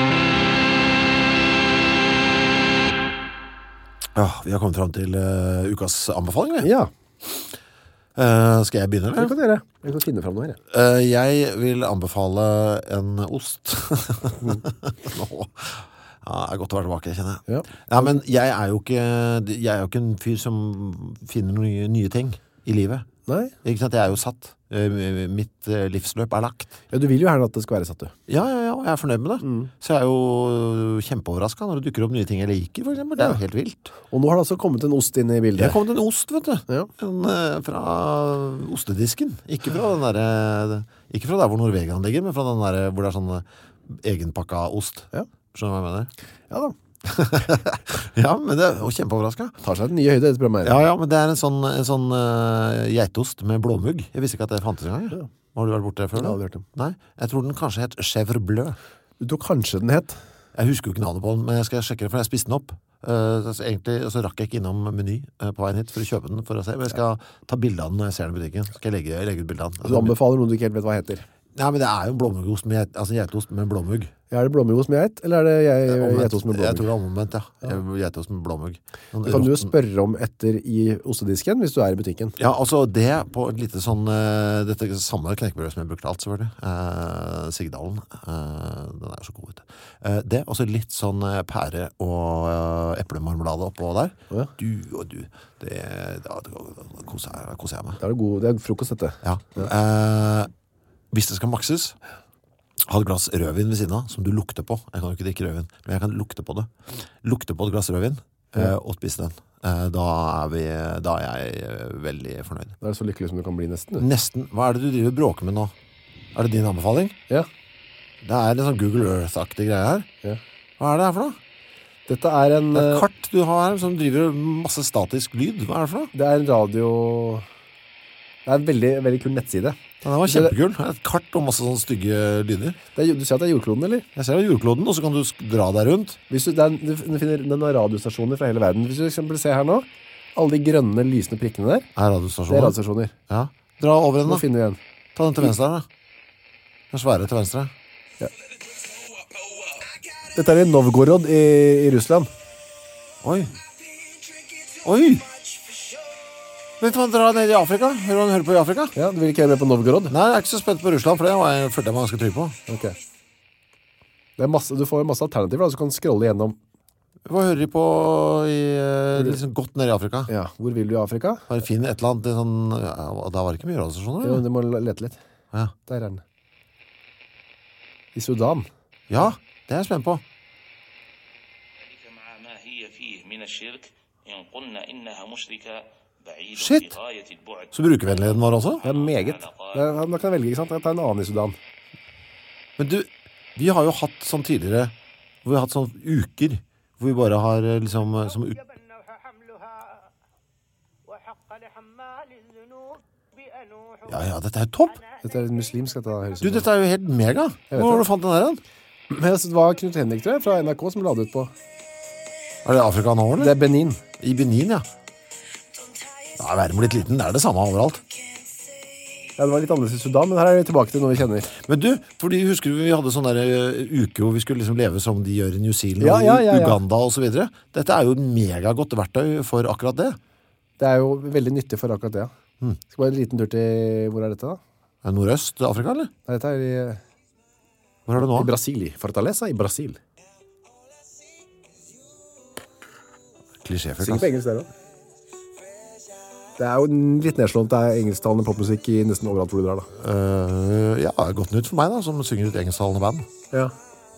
Ja, vi har kommet fram til uh, ukas anbefaling, vi. Ja, Uh, skal jeg begynne, det eller? kan dere. Jeg kan finne frem noe her. jeg. Uh, jeg vil anbefale en ost. Nå Ja, det er godt å være tilbake, kjenner jeg. Ja. Ja, men jeg er jo ikke, jeg er jo ikke en fyr som finner noen nye, nye ting i livet. Nei? Ikke sant, jeg er jo satt. Eh, Mitt eh, livsløp er lagt. Ja, du vil jo gjerne at det skal være satt, du. Ja, ja, ja, og jeg er fornøyd med det. Mm. Så jeg er jo kjempeoverrasket når det dukker opp nye ting jeg liker, for eksempel. Det er jo helt vilt. Og nå har det altså kommet en ost inn i Det bildet. har kommet en ost, vet du. Ja. En, eh, fra ostedisken. Ikke fra den der, eh, ikke fra der hvor Norvegian ligger, men fra den der hvor det er sånn eh, egenpakka ost. Ja. Skjønner du hva jeg mener? Ja da. Ja, men det er jo kjempeoverrasket. Tar seg en nye høyde i dette programmet. Ja, ja, men det er en sånn, en sånn uh, geitost med blåmugg. Jeg visste ikke at det fantes en gang. Ja. Har du vært borte før? Jeg Da? har aldri hørt om. Nei, jeg tror den kanskje het chèvre bleu. Du tror kanskje den het? Jeg husker jo ikke navnet på den, men jeg skal sjekke det, for jeg spiste den opp. Uh, så egentlig så rakk jeg ikke innom Meny uh, på veien hit for å kjøpe den for å se. Men jeg skal ta bilder av den når jeg ser den i butikken. Så skal jeg legge, legge ut bilder av den. Du anbefaler noe du ikke helt vet hva heter. Ja, men det er jo en blåmuggost med, geit- altså geitost med blåmugg. Ja, er det blåmuggost med geit, eller er det jeg, Omvendt. geitost med Jeg tror blåmugg? det er omvendt, ja. Geitost med blåmugg. Sånn Det kan du jo råtten- spørre om etter i ostedisken hvis du er i butikken. Ja, altså det på et lite sånn uh, dette samme knekkebrød som jeg brukte alt, selvfølgelig. Uh, Sigdalen. Uh, den er jo så god, vet du. Uh, det, og så litt sånn uh, pære og uh, eplemarmelade oppå der. Ja. Du og du. Det, da, da, da koser jeg, koser jeg meg. Det er, god, det er frokost dette. Ja. Uh, hvis det skal makses, ha et glass rødvin ved siden av, som du lukter på. Jeg kan jo ikke drikke rødvin, men jeg kan lukte på det. Lukte på et glass rødvin, uh, og spise den. Uh, da, er vi, da er jeg uh, veldig fornøyd. Da er det så lykkelig som du kan bli nesten. Du. Nesten. Hva er det du driver og bråker med nå? Er det din anbefaling? Ja. Det er en sånn Google Earth-aktig greie her. Ja. Hva er det her for noe? Dette er en, Det er eh, et kart du har her som driver masse statisk lyd. Hva er det for noe? det er en radio... Det er en veldig, veldig kul nettside. Ja, den var kjempekul. Det er et kart og masse sånne stygge lyder. Det er, du ser at det er jordkloden, eller? Jeg ser det er jordkloden, og så kan du sk- dra deg rundt. Hvis du, det er, du finner den har radiostasjoner fra hele verden. Hvis du for eksempel ser her nå, alle de grønne, lysende prikkene der, Er det er radiostasjonen. radiostasjoner. Ja. Dra over den Nå da. finner vi en. Ta den til venstre her da. Den svære til venstre. Dette er i Novgorod i, i Russland. Oi. Oi! Vet du hva, dra ned i Afrika. Hører du hva han hører på i Afrika? Ja, du vil ikke høre med på Novgorod? Nei, jeg er ikke så spent på Russland, for det var jeg, følte jeg meg ganske trygg på. Ok. Det er masse, du får masse alternativer, da, så du kan scrolle gjennom. Hva hører de på i, eh, liksom godt nede i Afrika? Ja, hvor vil du i Afrika? Bare finn et eller annet i sånn, ja, da var det ikke mye radiostasjoner, Jo, eller? du må lete litt. Ja. Der er den. I Sudan. Ja, det er jeg spent på. مع ما هي فيه من الشرك إن قلنا إنها مشركة بعيد Shit. في غاية البعد Så brukervennligheten var også. Det er meget. Det er, da kan jeg velge, ikke sant? Jeg tar en annen i Sudan. Men du, vi har jo hatt sånn tidligere, hvor vi har hatt sånn uker, hvor vi bare har eh, liksom, eh, som u- Ja, ja, dette er jo topp. Dette er muslimsk, dette høres Du, ut som. dette er jo helt mega. vet Hvor har det. du fant den der, den? Men jeg synes det var Knut Henrik, tror jeg, fra N R K som la det ut på. Er det Afrika nå, Det eller? er Benin. I Benin, ja. Da er verden blitt liten, det er det samme overalt. Ja, det var litt annerledes i Sudan, men her er vi tilbake til noe vi kjenner. Men du, fordi husker du vi hadde sånn der eh, uke hvor vi skulle liksom leve som de gjør i New Zealand, Ja, og ja, ja, ja. Uganda og så videre. Dette er jo et megagodt verktøy for akkurat det. Det er jo veldig nyttig for akkurat det, ja. Mm. Skal bare en liten tur til, hvor er dette da? Er det Nordøst-Afrika, eller? Nei, dette er i, Hvor er det nå? i Brasil, i Fortaleza i Brasil. Klisjéfullt, Sikkert på altså. engelsk der også. Det er jo litt nedslående, det er engelsktalende popmusikk i nesten overalt hvor du drar da. Eh, ja, godt nytt for meg da, som synger ut engelsktalende band. Ja.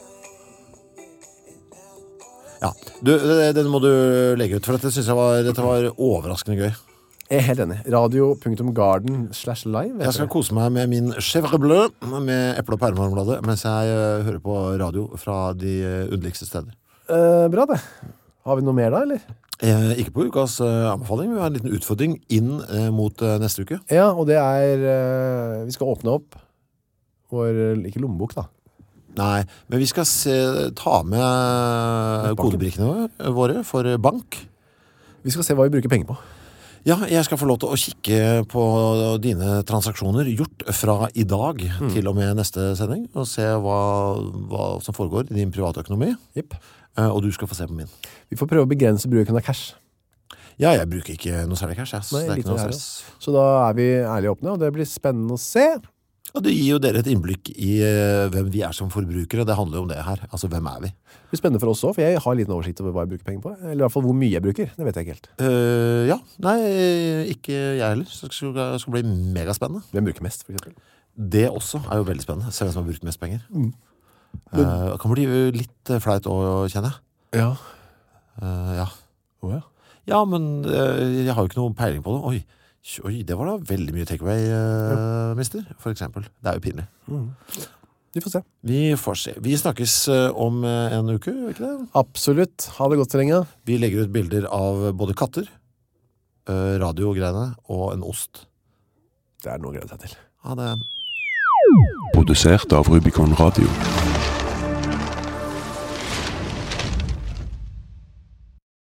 Ja, du, det- den må du legge ut, for dette synes jeg var, dette var overraskende gøy. Jeg er helt enig. Radio.garden slash live. Jeg skal kose meg med min chèvre bleu, med eple- og pæremarmelade, mens jeg eh, hører på radio fra de eh, underligste steder. Eh, bra det. Har vi noe mer da, eller? Eh, ikke på ukas eh, anbefaling, men vi har en liten utfordring inn eh, mot eh, neste uke. Ja, og det er eh, vi skal åpne opp vår, ikke lommebok da. Nei, men vi skal se, ta med Nettbanken. kodebrikkene våre for bank. Vi skal se hva vi bruker penger på. Ja, jeg skal få lov til å kikke på dine transaksjoner gjort fra i dag til og med neste sending, og se hva, hva som foregår i din private økonomi, Jepp. eh, og du skal få se på min. Vi får prøve å begrense bruken av cash. Ja, jeg bruker ikke noe særlig cash, jeg. så Nei, det er litt ikke noe her stress. Så da er vi ærlige og åpne, og det blir spennende å se Ja, det gir jo dere et innblikk i uh, hvem vi er som forbrukere. Det handler jo om det her. Altså, hvem er vi? Det blir spennende for oss også, for jeg har en liten oversikt over hva jeg bruker penger på. Eller i hvert fall hvor mye jeg bruker. Det vet jeg ikke helt. Uh, ja, nei, ikke jeg heller. Så det skal, det skal bli megaspennende. Hvem bruker mest, for eksempel? Det også er jo veldig spennende. Se hvem som har brukt mest penger. Mm. Men, uh, kan bli litt flaut å kjenne. Ja. Uh, ja. Oh, ja. Ja, men uh, jeg har jo ikke noe peiling på det. Oi, oi det var da veldig mye takeaway, uh, ja. mister, for eksempel. Det er jo pinlig. Mm. Vi får se. Vi får se. Vi snakkes om en uke, ikke det? Absolutt. Ha det godt så lenge. Vi legger ut bilder av både katter, radiogreiene og en ost. Det er noe å glede seg til. Ha det. Produsert av Rubicon Radio.